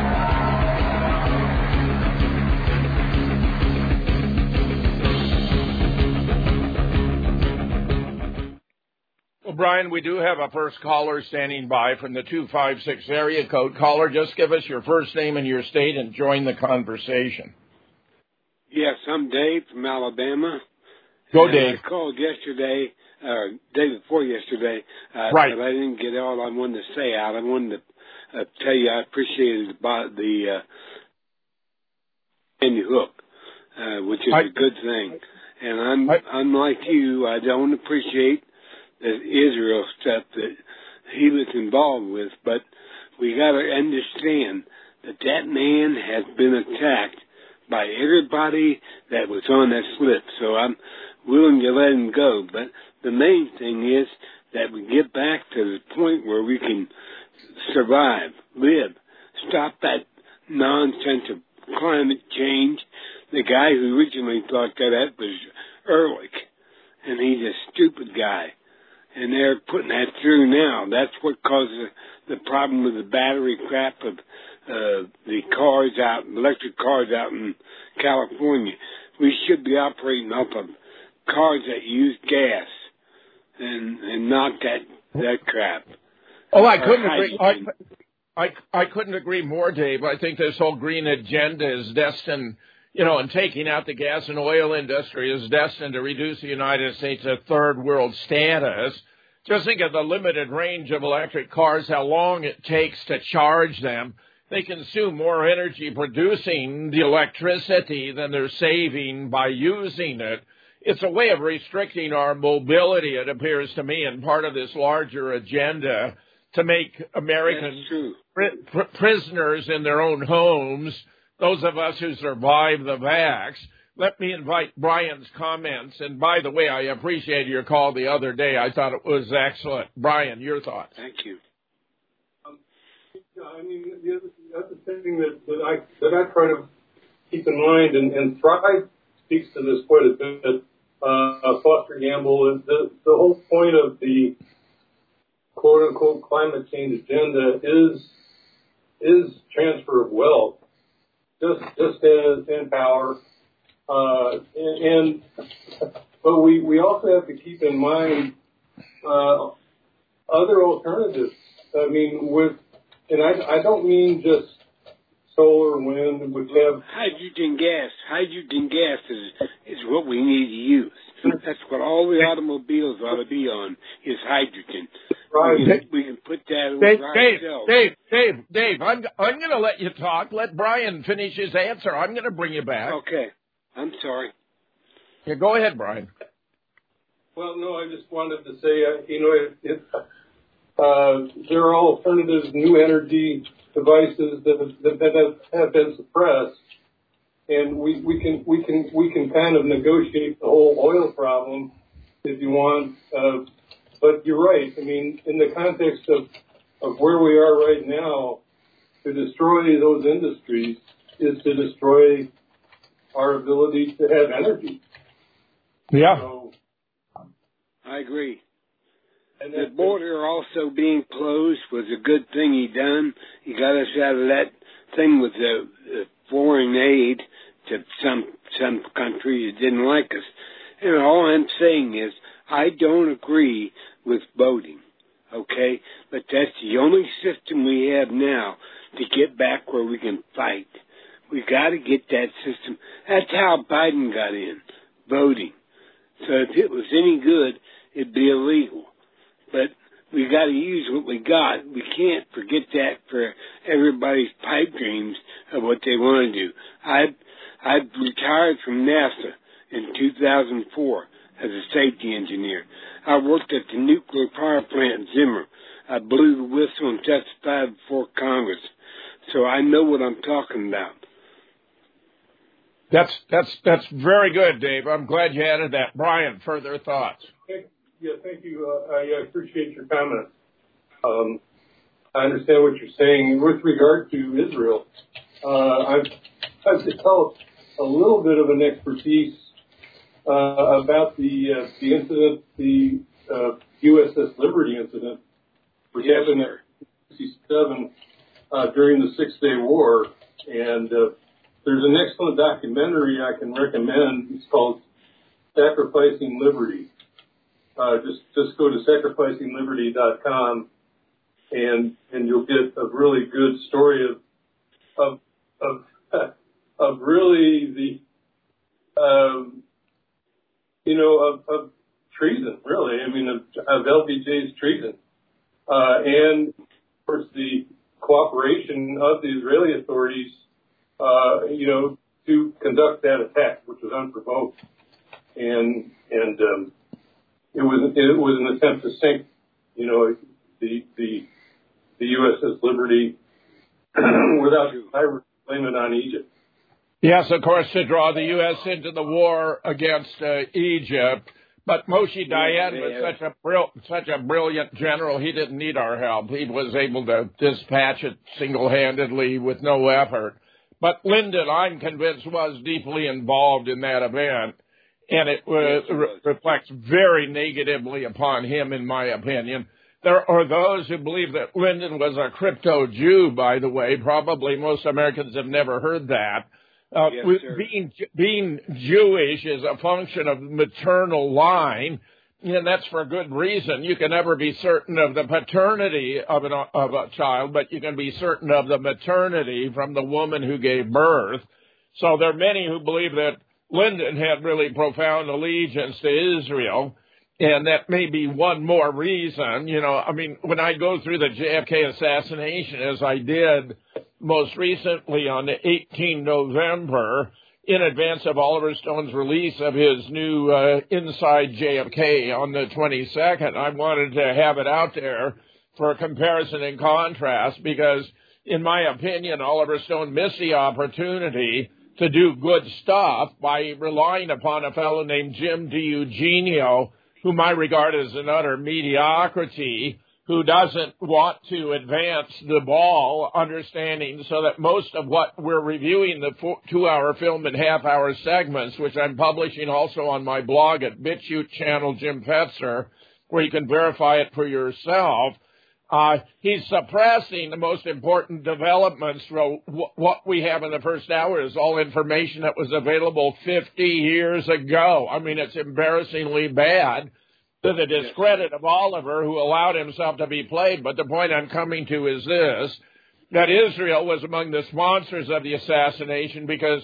Well, Brian, we do have a first caller standing by from the two five six area code. Caller, just give us your first name and your state and join the conversation. Yes, I'm Dave from Alabama. Go, and Dave. I called yesterday, uh, day before yesterday, uh, right. but I didn't get all I wanted to say out. I wanted to uh, tell you I appreciated about the uh, Sandy Hook, uh, which is I, a good thing. And I'm, I, unlike you, I don't appreciate the Israel stuff that he was involved with, but we got to understand that that man has been attacked by everybody that was on that slip. So I'm willing to let him go. But the main thing is that we get back to the point where we can survive, live, stop that nonsense of climate change. The guy who originally thought that, that was Ehrlich, and he's a stupid guy. And they're putting that through now. That's what causes the problem with the battery crap of uh, the cars out, electric cars out in California. We should be operating off of cars that use gas and and not that that crap. Oh, I couldn't agree. I, I, I couldn't agree more, Dave. I think this whole green agenda is destined, you know, and taking out the gas and oil industry is destined to reduce the United States to third world status. Just think of the limited range of electric cars, how long it takes to charge them. They consume more energy producing the electricity than they're saving by using it. It's a way of restricting our mobility, it appears to me, and part of this larger agenda to make Americans pr- pr- prisoners in their own homes, those of us who survived the vax. Let me invite Brian's comments. And by the way, I appreciated your call the other day. I thought it was excellent. Brian, your thoughts. Thank you. Um, yeah, I mean, the other, the other thing that, that I that I try to keep in mind, and, and Thrive speaks to this quite a bit, uh, Foster Gamble, is the, the whole point of the quote-unquote climate change agenda is is transfer of wealth, just just as in power. Uh, and, and but we, we also have to keep in mind uh, other alternatives. I mean, with and I, I don't mean just solar, wind, which have hydrogen gas. Hydrogen gas is is what we need to use. That's what all the automobiles ought to be on is hydrogen. Right. We can, we can put that Dave, over Dave, ourselves. Dave, Dave, Dave, I'm I'm going to let you talk. Let Brian finish his answer. I'm going to bring you back. Okay. I'm sorry. Yeah, go ahead, Brian. Well, no, I just wanted to say, uh, you know, it, it, Uh, there are alternative new energy devices that have, that have, have been suppressed, and we, we can we can we can kind of negotiate the whole oil problem if you want. Uh, but you're right. I mean, in the context of of where we are right now, to destroy those industries is to destroy our ability to have energy. Yeah, so, I agree. And the border also being closed was a good thing he done. He got us out of that thing with the, the foreign aid to some some countries that didn't like us. And all I'm saying is I don't agree with voting, okay? But that's the only system we have now to get back where we can fight. We got to get that system. That's how Biden got in, voting. So if it was any good, it'd be illegal. But we got to use what we got. We can't forget that for everybody's pipe dreams of what they want to do. I I retired from NASA in two thousand four as a safety engineer. I worked at the nuclear power plant in Zimmer. I blew the whistle and testified before Congress. So I know what I'm talking about. That's that's that's very good, Dave. I'm glad you added that. Brian, further thoughts? Yeah, thank you. Uh, I appreciate your comments. Um, I understand what you're saying. With regard to Israel, uh, I've, I've developed a little bit of an expertise uh, about the uh, the incident, the uh, U S S Liberty incident, which yes, happened in sixty-seven uh, during the Six-Day War. And uh, there's an excellent documentary I can recommend. It's called Sacrificing Liberty. Uh, just, just go to sacrificing liberty dot com and, and you'll get a really good story of, of, of, of really the, um, you know, of, of treason, really. I mean, of, of L B J's treason. Uh, and of course the cooperation of the Israeli authorities, uh, you know, to conduct that attack, which was unprovoked. And, and, um, It was it was an attempt to sink, you know, the the the U S S Liberty without blame it on Egypt. Yes, of course, to draw the U S into the war against uh, Egypt. But Moshe Dayan was such a bril- such a brilliant general. He didn't need our help. He was able to dispatch it single-handedly with no effort. But Lyndon, I'm convinced, was deeply involved in that event. And it uh, re- reflects very negatively upon him, in my opinion. There are those who believe that Lyndon was a crypto-Jew, by the way. Probably most Americans have never heard that. Uh, yes, with sir. being being Jewish is a function of maternal line, and that's for good reason. You can never be certain of the paternity of, an, of a child, but you can be certain of the maternity from the woman who gave birth. So there are many who believe that Lyndon had really profound allegiance to Israel, and that may be one more reason. You know, I mean, when I go through the J F K assassination, as I did most recently on the eighteenth of November, in advance of Oliver Stone's release of his new uh, Inside J F K on the twenty-second, I wanted to have it out there for comparison and contrast because, in my opinion, Oliver Stone missed the opportunity to do good stuff by relying upon a fellow named Jim DiEugenio, whom I regard as an utter mediocrity, who doesn't want to advance the ball, understanding so that most of what we're reviewing, the four, two-hour film in half-hour segments, which I'm publishing also on my blog at BitChute channel Jim Fetzer, where you can verify it for yourself, Uh, he's suppressing the most important developments. So what we have in the first hour is all information that was available fifty years ago. I mean, it's embarrassingly bad to the discredit of Oliver, who allowed himself to be played. But the point I'm coming to is this, that Israel was among the sponsors of the assassination because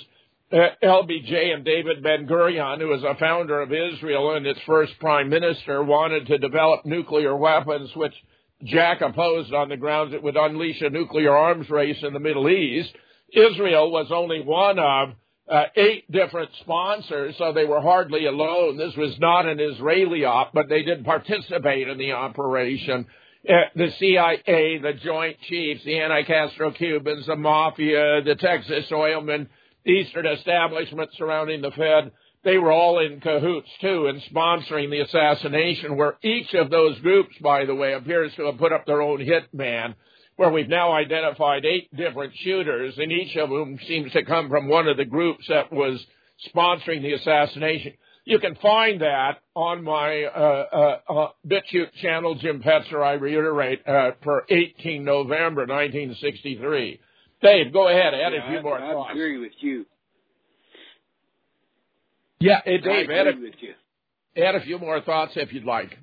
L B J and David Ben-Gurion, who was a founder of Israel and its first prime minister, wanted to develop nuclear weapons, which Jack opposed on the grounds it would unleash a nuclear arms race in the Middle East. Israel was only one of uh, eight different sponsors, so they were hardly alone. This was not an Israeli op, but they did participate in the operation. Uh, the C I A, the Joint Chiefs, the anti-Castro Cubans, the Mafia, the Texas Oilmen, the Eastern establishment surrounding the Fed, they were all in cahoots, too, in sponsoring the assassination, where each of those groups, by the way, appears to have put up their own hitman, where we've now identified eight different shooters, and each of them seems to come from one of the groups that was sponsoring the assassination. You can find that on my uh, uh, uh, BitChute channel, Jim Petzer, I reiterate, uh, for eighteenth November nineteen sixty-three. Dave, go ahead, add yeah, a few I, more I thoughts. I agree with you. Yeah, hey, Dave, I add agree a, with you. add a few more thoughts if you'd like.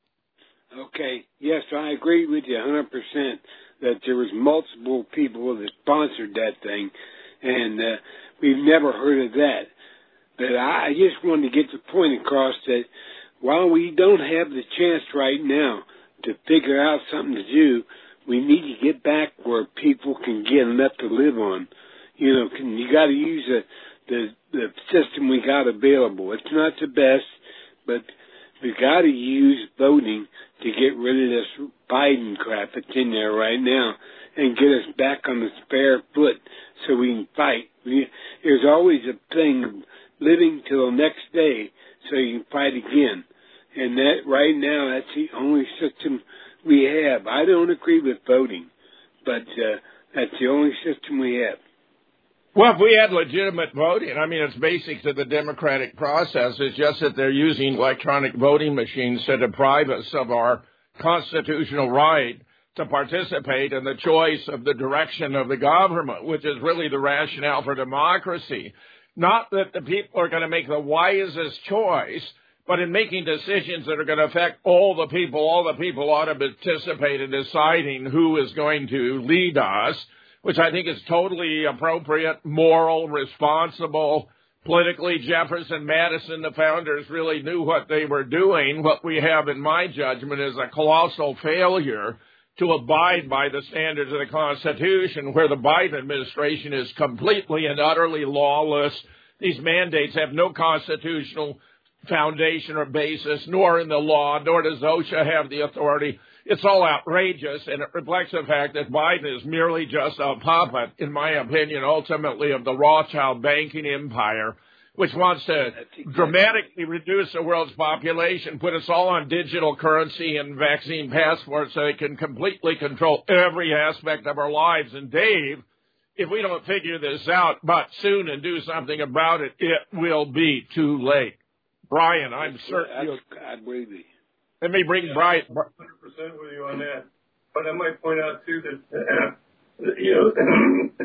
Okay. Yes, I agree with you one hundred percent that there was multiple people that sponsored that thing, and uh, we've never heard of that. But I just wanted to get the point across that while we don't have the chance right now to figure out something to do, we need to get back where people can get enough to live on. You know, can, you got to use the, the the system we got available. It's not the best, but we got to use voting to get rid of this Biden crap that's in there right now and get us back on the spare foot so we can fight. We, there's always a thing of living till the next day so you can fight again. And that right now, that's the only system we have. I don't agree with voting, but uh, that's the only system we have. Well, if we had legitimate voting, I mean, it's basic to the democratic process. It's just that they're using electronic voting machines to deprive us of our constitutional right to participate in the choice of the direction of the government, which is really the rationale for democracy. Not that the people are going to make the wisest choice, but in making decisions that are going to affect all the people, all the people ought to participate in deciding who is going to lead us, which I think is totally appropriate, moral, responsible. Politically, Jefferson, Madison, the founders really knew what they were doing. What we have, in my judgment, is a colossal failure to abide by the standards of the Constitution, where the Biden administration is completely and utterly lawless. These mandates have no constitutional foundation or basis, nor in the law, nor does OSHA have the authority. It's all outrageous, and it reflects the fact that Biden is merely just a puppet, in my opinion, ultimately, of the Rothschild banking empire, which wants to exactly. dramatically reduce the world's population, put us all on digital currency and vaccine passports so they can completely control every aspect of our lives. And Dave, if we don't figure this out but soon and do something about it, it will be too late. Brian, I'm that's, certain you'll... I agree with you. Let me bring yeah, Brian... one hundred percent with you on that. But I might point out, too, that, uh, you know...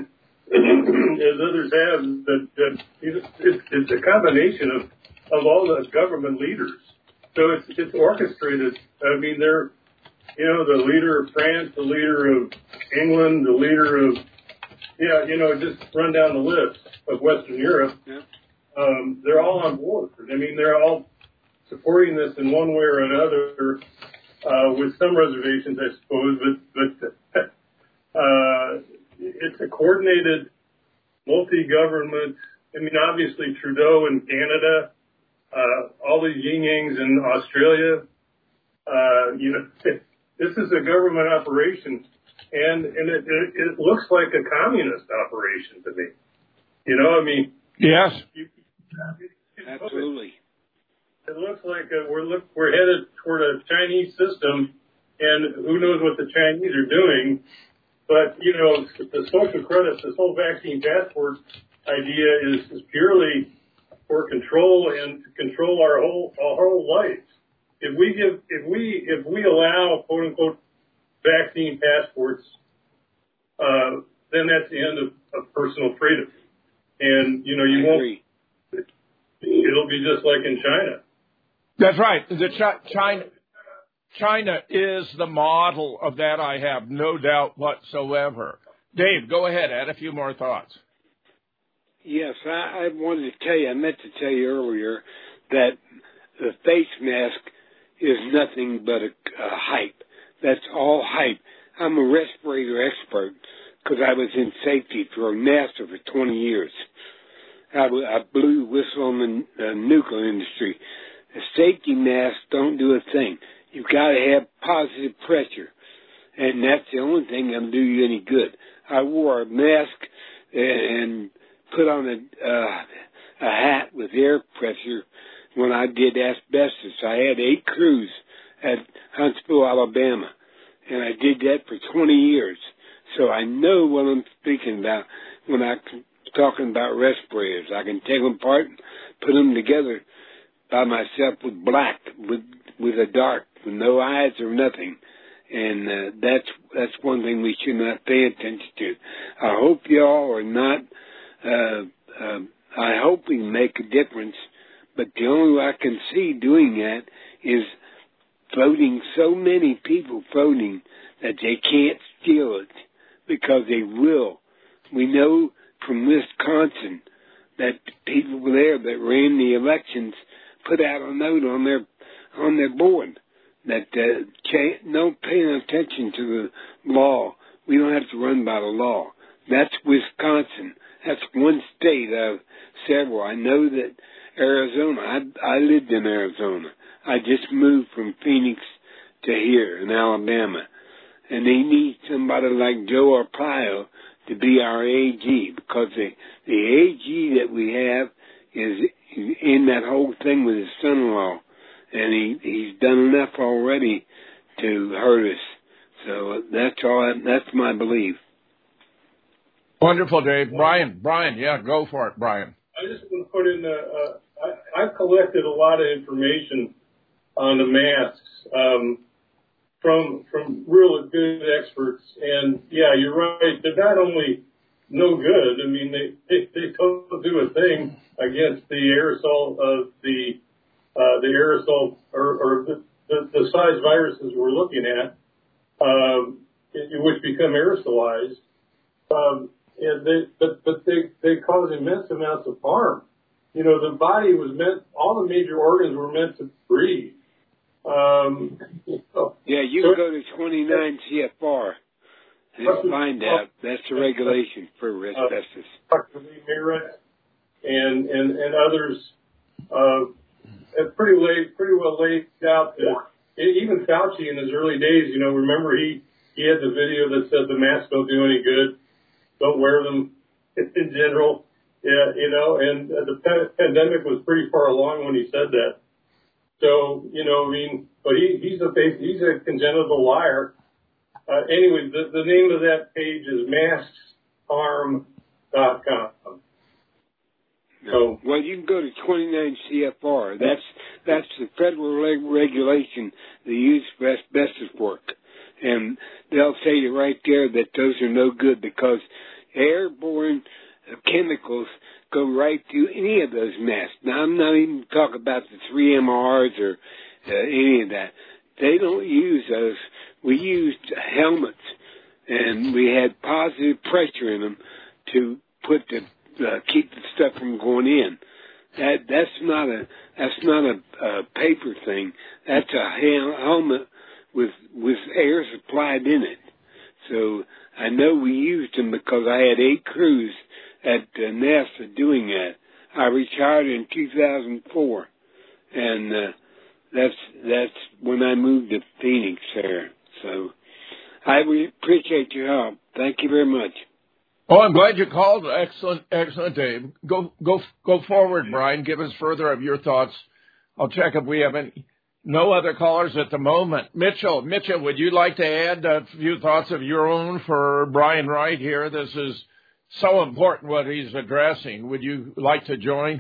as others have, that, that it's, it's a combination of, of all the government leaders. So it's it's orchestrated. I mean, they're, you know, the leader of France, the leader of England, the leader of, yeah, you know, just run down the list of Western Europe. Yeah. Um, they're all on board. I mean, they're all supporting this in one way or another, uh, with some reservations, I suppose, but, but uh, it's a coordinated multi-government. I mean, obviously Trudeau in Canada, uh, all these yin-yangs in Australia. Uh, you know, this is a government operation, and and it, it, it looks like a communist operation to me. You know, I mean, yes, you, absolutely. It looks like uh, we're look we're headed toward a Chinese system, and who knows what the Chinese are doing. But, you know, the social credits, this whole vaccine passport idea is, is purely for control and to control our whole our whole life. If we give, if we if we allow quote unquote vaccine passports, uh, then that's the end of, of personal freedom. And you know, you I won't. Agree. It'll be just like in China. That's right. The Ch- China. China is the model of that, I have no doubt whatsoever. Dave, go ahead. Add a few more thoughts. Yes, I, I wanted to tell you, I meant to tell you earlier that the face mask is nothing but a, a hype. That's all hype. I'm a respirator expert because I was in safety for NASA for twenty years. I, I blew whistle on the uh, nuclear industry. The safety masks don't do a thing. You've got to have positive pressure. and that's the only thing that'll do you any good. I wore a mask and put on a, uh, a hat with air pressure when I did asbestos. I had eight crews at Huntsville, Alabama, and I did that for twenty years. So I know what I'm speaking about when I'm talking about respirators. I can take them apart and put them together by myself with black, with with a dark, with no eyes or nothing. And uh, that's that's one thing we should not pay attention to. I hope y'all are not, uh, uh, I hope we make a difference, but the only way I can see doing that is voting so many people voting that they can't steal it, because they will. We know from Wisconsin that people there that ran the elections put out a note on their on their board that uh, cha- no paying attention to the law. We don't have to run by the law. That's Wisconsin. That's one state out of several. I know that Arizona. I, I lived in Arizona. I just moved from Phoenix to here in Alabama. And they need somebody like Joe Arpaio to be our A G, because the, the A G that we have is in that whole thing with his son-in-law. And he, he's done enough already to hurt us. So that's all. I, that's my belief. Wonderful, Dave. Brian, Brian, yeah, go for it, Brian. I just want to put in, a, uh, I, I've collected a lot of information on the masks um, from from real good experts. And, yeah, you're right. They're not only no good. I mean, they, they, they don't do a thing against the aerosol of the Uh, the aerosol or, or the, the, the size viruses we're looking at, um, which become aerosolized, um, and they, but, but they, they cause immense amounts of harm. You know, the body was meant, all the major organs were meant to breathe. Um, you know, yeah, you so, can go to twenty-nine C F R and find out. That's the regulation for asbestos. Uh, Doctor Lee Merritt and, and, and others, uh, It's pretty late, pretty well laid out that even Fauci in his early days, you know, remember he, he had the video that said the masks don't do any good. Don't wear them in general. Yeah, you know, and the pandemic was pretty far along when he said that. So, you know, I mean, but he, he's a, he's a congenital liar. Uh, anyway, the, the name of that page is masks harm dot com. So, well, you can go to twenty-nine C F R. That's that's the federal leg- regulation they use for asbestos work, and they'll tell you right there that those are no good, because airborne chemicals go right through any of those masks. Now, I'm not even talking about the three M Rs or uh, any of that. They don't use those. We used helmets, and we had positive pressure in them to put the Uh, keep the stuff from going in. That that's not a that's not a, a paper thing. That's a helmet with with air supplied in it. So I know we used them because I had eight crews at uh, NASA doing that. I retired in two thousand four, and uh, that's that's when I moved to Phoenix there. So I appreciate your help. Thank you very much. Oh, I'm glad you called. Excellent, excellent, Dave. Go, go, go forward, Brian. Give us further of your thoughts. I'll check if we have any, no other callers at the moment. Mitchell, Mitchell, would you like to add a few thoughts of your own for Brian Wright here? This is so important what he's addressing. Would you like to join?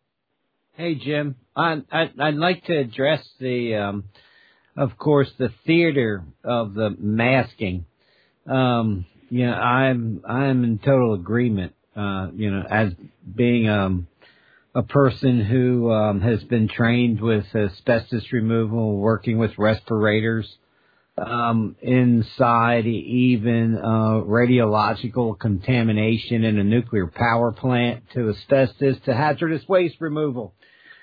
Hey, Jim. I'd, I'd, I'd like to address the, um, of course, the theater of the masking. Um, you know, I'm I'm in total agreement. Uh, you know, as being um, a person who um, has been trained with asbestos removal, working with respirators um, inside even uh, radiological contamination in a nuclear power plant, to asbestos, to hazardous waste removal.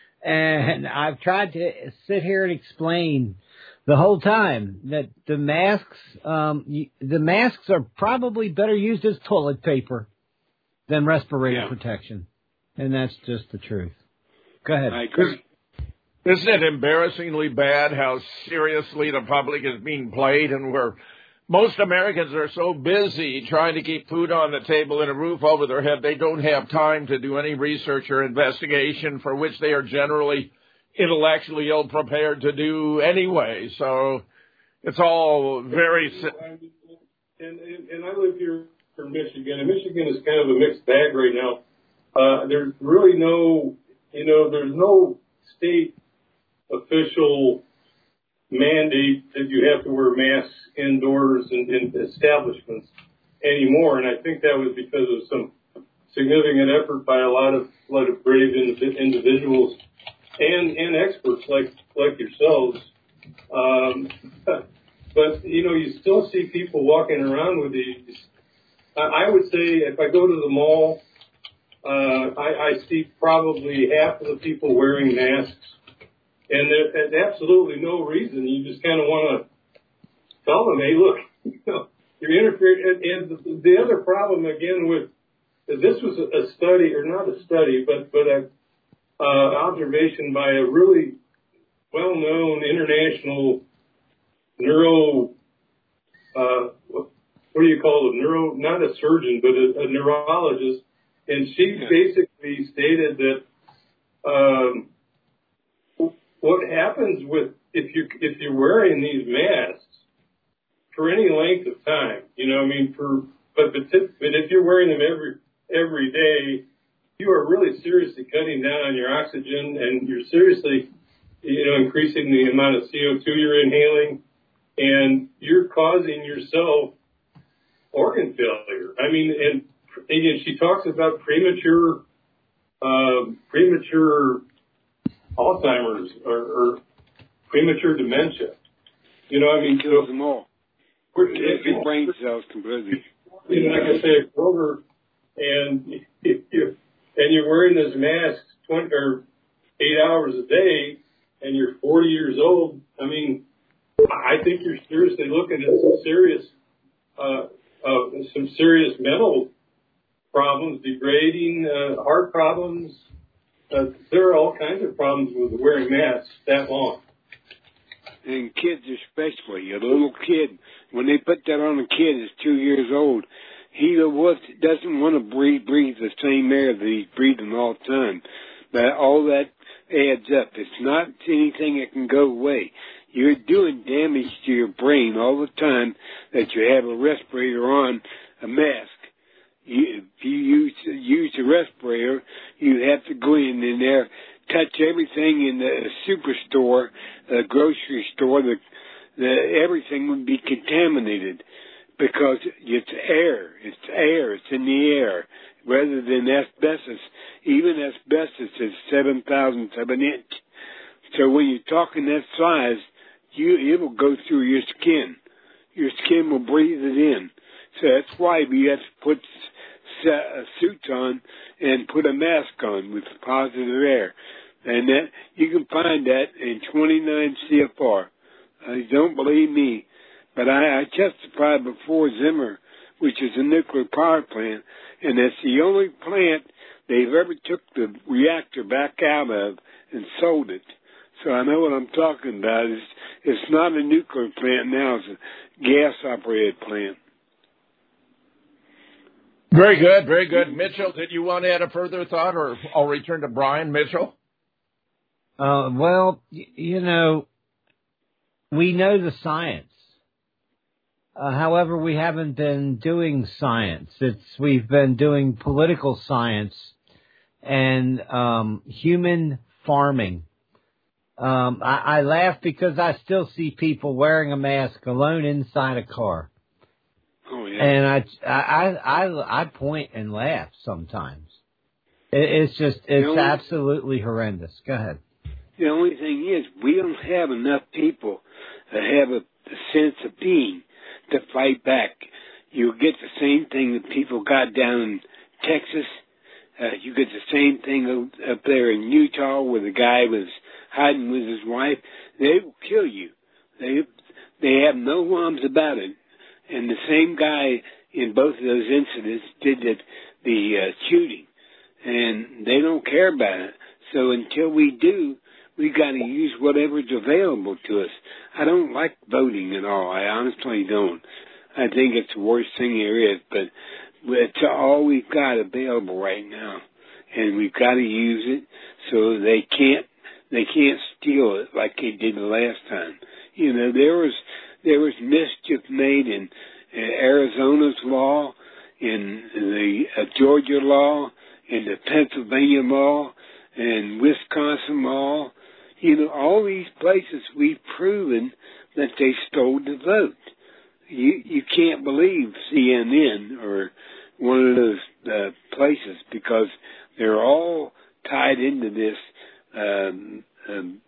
And I've tried to sit here and explain the whole time that the masks, um, the masks are probably better used as toilet paper than respirator yeah. protection. And that's just the truth. Go ahead. I agree. Isn't it embarrassingly bad how seriously the public is being played, and we're most Americans are so busy trying to keep food on the table and a roof over their head, they don't have time to do any research or investigation, for which they are generally intellectually ill-prepared to do anyway. So it's all very... And, and, and I live here in Michigan, and Michigan is kind of a mixed bag right now. Uh, there's really no, you know, there's no state official mandate that you have to wear masks indoors in, in establishments anymore. And I think that was because of some significant effort by a lot of, a lot of brave individuals and, and experts like, like yourselves. Um, but, you know, you still see people walking around with these. I would say if I go to the mall, uh, I, I see probably half of the people wearing masks. And there, there's absolutely no reason. You just kind of want to tell them, hey, look, you know, you're interfering. And, and the other problem, again, with this was a study, or not a study, but but a uh, observation by a really well-known international neuro, uh, what do you call it? Neuro, not a surgeon, but a, a neurologist, and she yeah. basically stated that. Um, What happens with if you if you're wearing these masks for any length of time, you know, I mean, for but but, but if you're wearing them every every day, you are really seriously cutting down on your oxygen, and you're seriously, you know, increasing the amount of C O two you're inhaling, and you're causing yourself organ failure. I mean, and again, she talks about premature uh, premature. Alzheimer's or, or premature dementia. You know, I mean, kills them all. Kills your brain cells completely. You know, like I say, Kroger, and if you and you're wearing this mask twenty or eight hours a day, and you're forty years old. I mean, I think you're seriously looking at some serious, uh, uh, some serious mental problems, degrading uh, heart problems. Uh, there are all kinds of problems with wearing masks that long. And kids especially, a little kid, when they put that on a kid that's two years old, he doesn't want to breathe, breathe the same air that he's breathing all the time. But all that adds up. It's not anything that can go away. You're doing damage to your brain all the time that you have a respirator on, a mask. You, if you use, use a respirator, you have to go in, in there, touch everything in the superstore, the grocery store, the, the, everything would be contaminated because it's air. It's air. It's in the air rather than asbestos. Even asbestos is seven thousandths of an inch. So when you're talking that size, you, it will go through your skin. Your skin will breathe it in. So that's why we have to put a suit on and put a mask on with positive air. And that you can find that in twenty-nine C F R. Uh, don't believe me, but I, I testified before Zimmer, which is a nuclear power plant, and that's the only plant they've ever took the reactor back out of and sold it. So I know what I'm talking about. It's, it's not a nuclear plant now. It's a gas-operated plant. Very good, very good. Mitchell, did you want to add a further thought, or I'll return to Brian? Mitchell? Uh, well, y- you know, we know the science. Uh, however, we haven't been doing science. It's we've been doing political science and um, human farming. Um, I, I laugh because I still see people wearing a mask alone inside a car. Oh, yeah. And I, I, I, I point and laugh sometimes. It, it's just, it's only, absolutely horrendous. Go ahead. The only thing is, we don't have enough people that have a, a sense of being to fight back. You get the same thing that people got down in Texas. Uh, you get the same thing up there in Utah where the guy was hiding with his wife. They will kill you. They, they have no qualms about it. And the same guy in both of those incidents did the, the uh, shooting, and they don't care about it. So until we do, we got to use whatever's available to us. I don't like voting at all. I honestly don't. I think it's the worst thing there is, but it's all we've got available right now, and we've got to use it so they can't they can't steal it like they did the last time. You know, there was there was mischief made in uh, Arizona's law, in the uh, Georgia law, in the Pennsylvania law, and Wisconsin law. You know, all these places we've proven that they stole the vote. You you can't believe C N N or one of those uh, places because they're all tied into this um, um,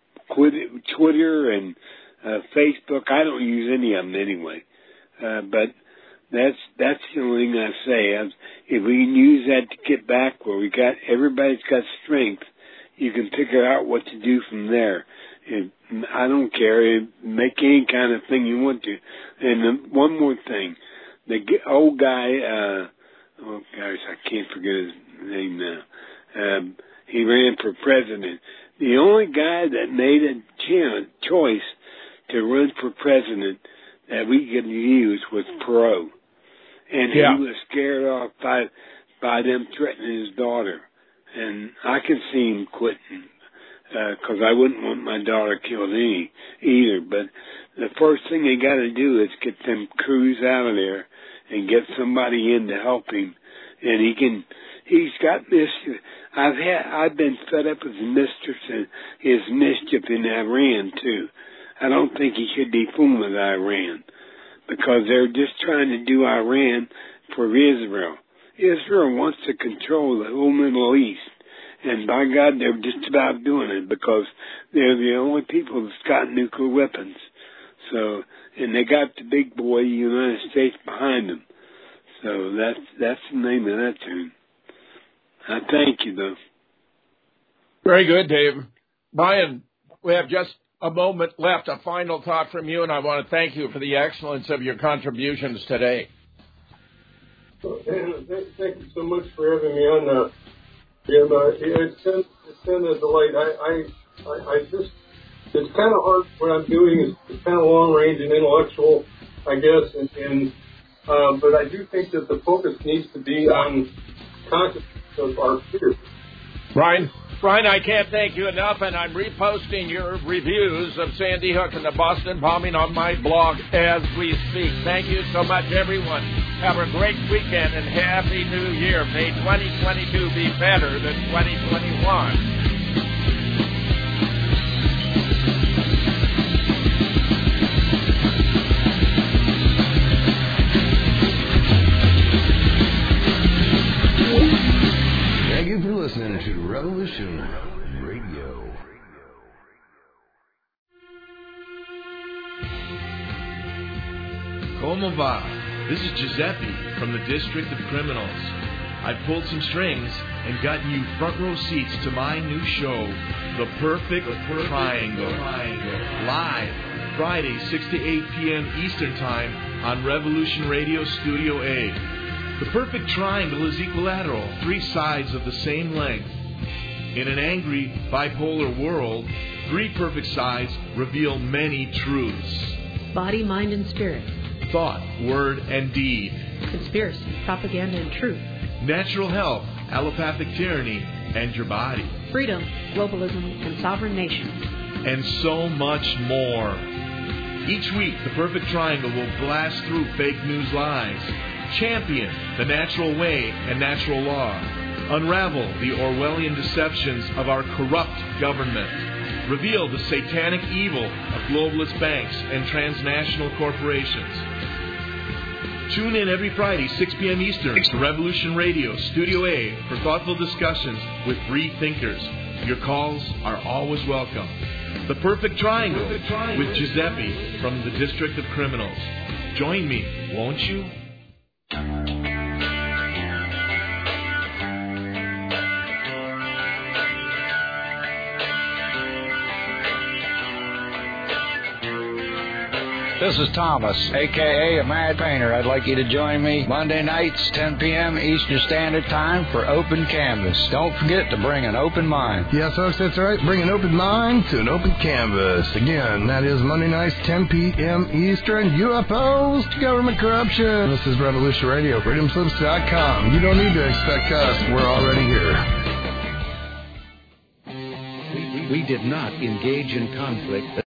Twitter and uh, Facebook. I don't use any of them anyway, uh, but that's that's the only thing I say. I, if we can use that to get back where we got everybody's got strength, you can figure out what to do from there. It, I don't care. Make any kind of thing you want to. And um, one more thing. The old guy, uh, oh gosh, I can't forget his name now. Um, he ran for president. The only guy that made a ch- choice to run for president that we could use was Perot. And yeah. he was scared off by, by them threatening his daughter. And I could see him quitting. Because uh, I wouldn't want my daughter killed any, either. But the first thing they got to do is get them crews out of there and get somebody in to help him. And he can, he's got mischief. I've had, I've been fed up with his mischief and his mischief in Iran too. I don't think he should be fooling with Iran because they're just trying to do Iran for Israel. Israel wants to control the whole Middle East. And by God, they're just about doing it because they're the only people that's got nuclear weapons. So, and they got the big boy, United States, behind them. So that's that's the name of that tune. I thank you, though. Very good, Dave. Brian, we have just a moment left. A final thought from you, and I want to thank you for the excellence of your contributions today. Thank you so much for having me on. Uh, Jim, uh, it's been it's been a delight. I I, I, I just it's kind of hard. What I'm doing is it's kind of long range and intellectual, I guess, and, and uh, but I do think that the focus needs to be on consciousness of our fears. Brian, Brian, I can't thank you enough, and I'm reposting your reviews of Sandy Hook and the Boston bombing on my blog as we speak. Thank you so much, everyone. Have a great weekend and Happy New Year. May twenty twenty-two be better than twenty twenty-one. Thank you for listening to Revolution Radio. Como va? This is Giuseppe from the District of Criminals. I pulled some strings and got you front row seats to my new show, The Perfect, the Perfect Triangle. Triangle. Live, Friday, six to eight p.m. Eastern Time on Revolution Radio Studio A. The perfect triangle is equilateral, three sides of the same length. In an angry, bipolar world, three perfect sides reveal many truths. Body, mind, and spirit. Thought, word, and deed. Conspiracy, propaganda, and truth. Natural health, allopathic tyranny, and your body. Freedom, globalism, and sovereign nations. And so much more. Each week, the perfect triangle will blast through fake news lies. Champion the natural way and natural law. Unravel the Orwellian deceptions of our corrupt government. Reveal the satanic evil of globalist banks and transnational corporations. Tune in every Friday, six p.m. Eastern, to Revolution Radio, Studio A, for thoughtful discussions with free thinkers. Your calls are always welcome. The Perfect Triangle with Giuseppe from the District of Criminals. Join me, won't you? This is Thomas, a k a. a Mad Painter. I'd like you to join me Monday nights, ten p.m. Eastern Standard Time for Open Canvas. Don't forget to bring an open mind. Yes, folks, that's right. Bring an open mind to an open canvas. Again, that is Monday nights, ten p.m. Eastern. U F Os to government corruption. This is Revolution Radio, freedom slips dot com. You don't need to expect us. We're already here. We did not engage in conflict.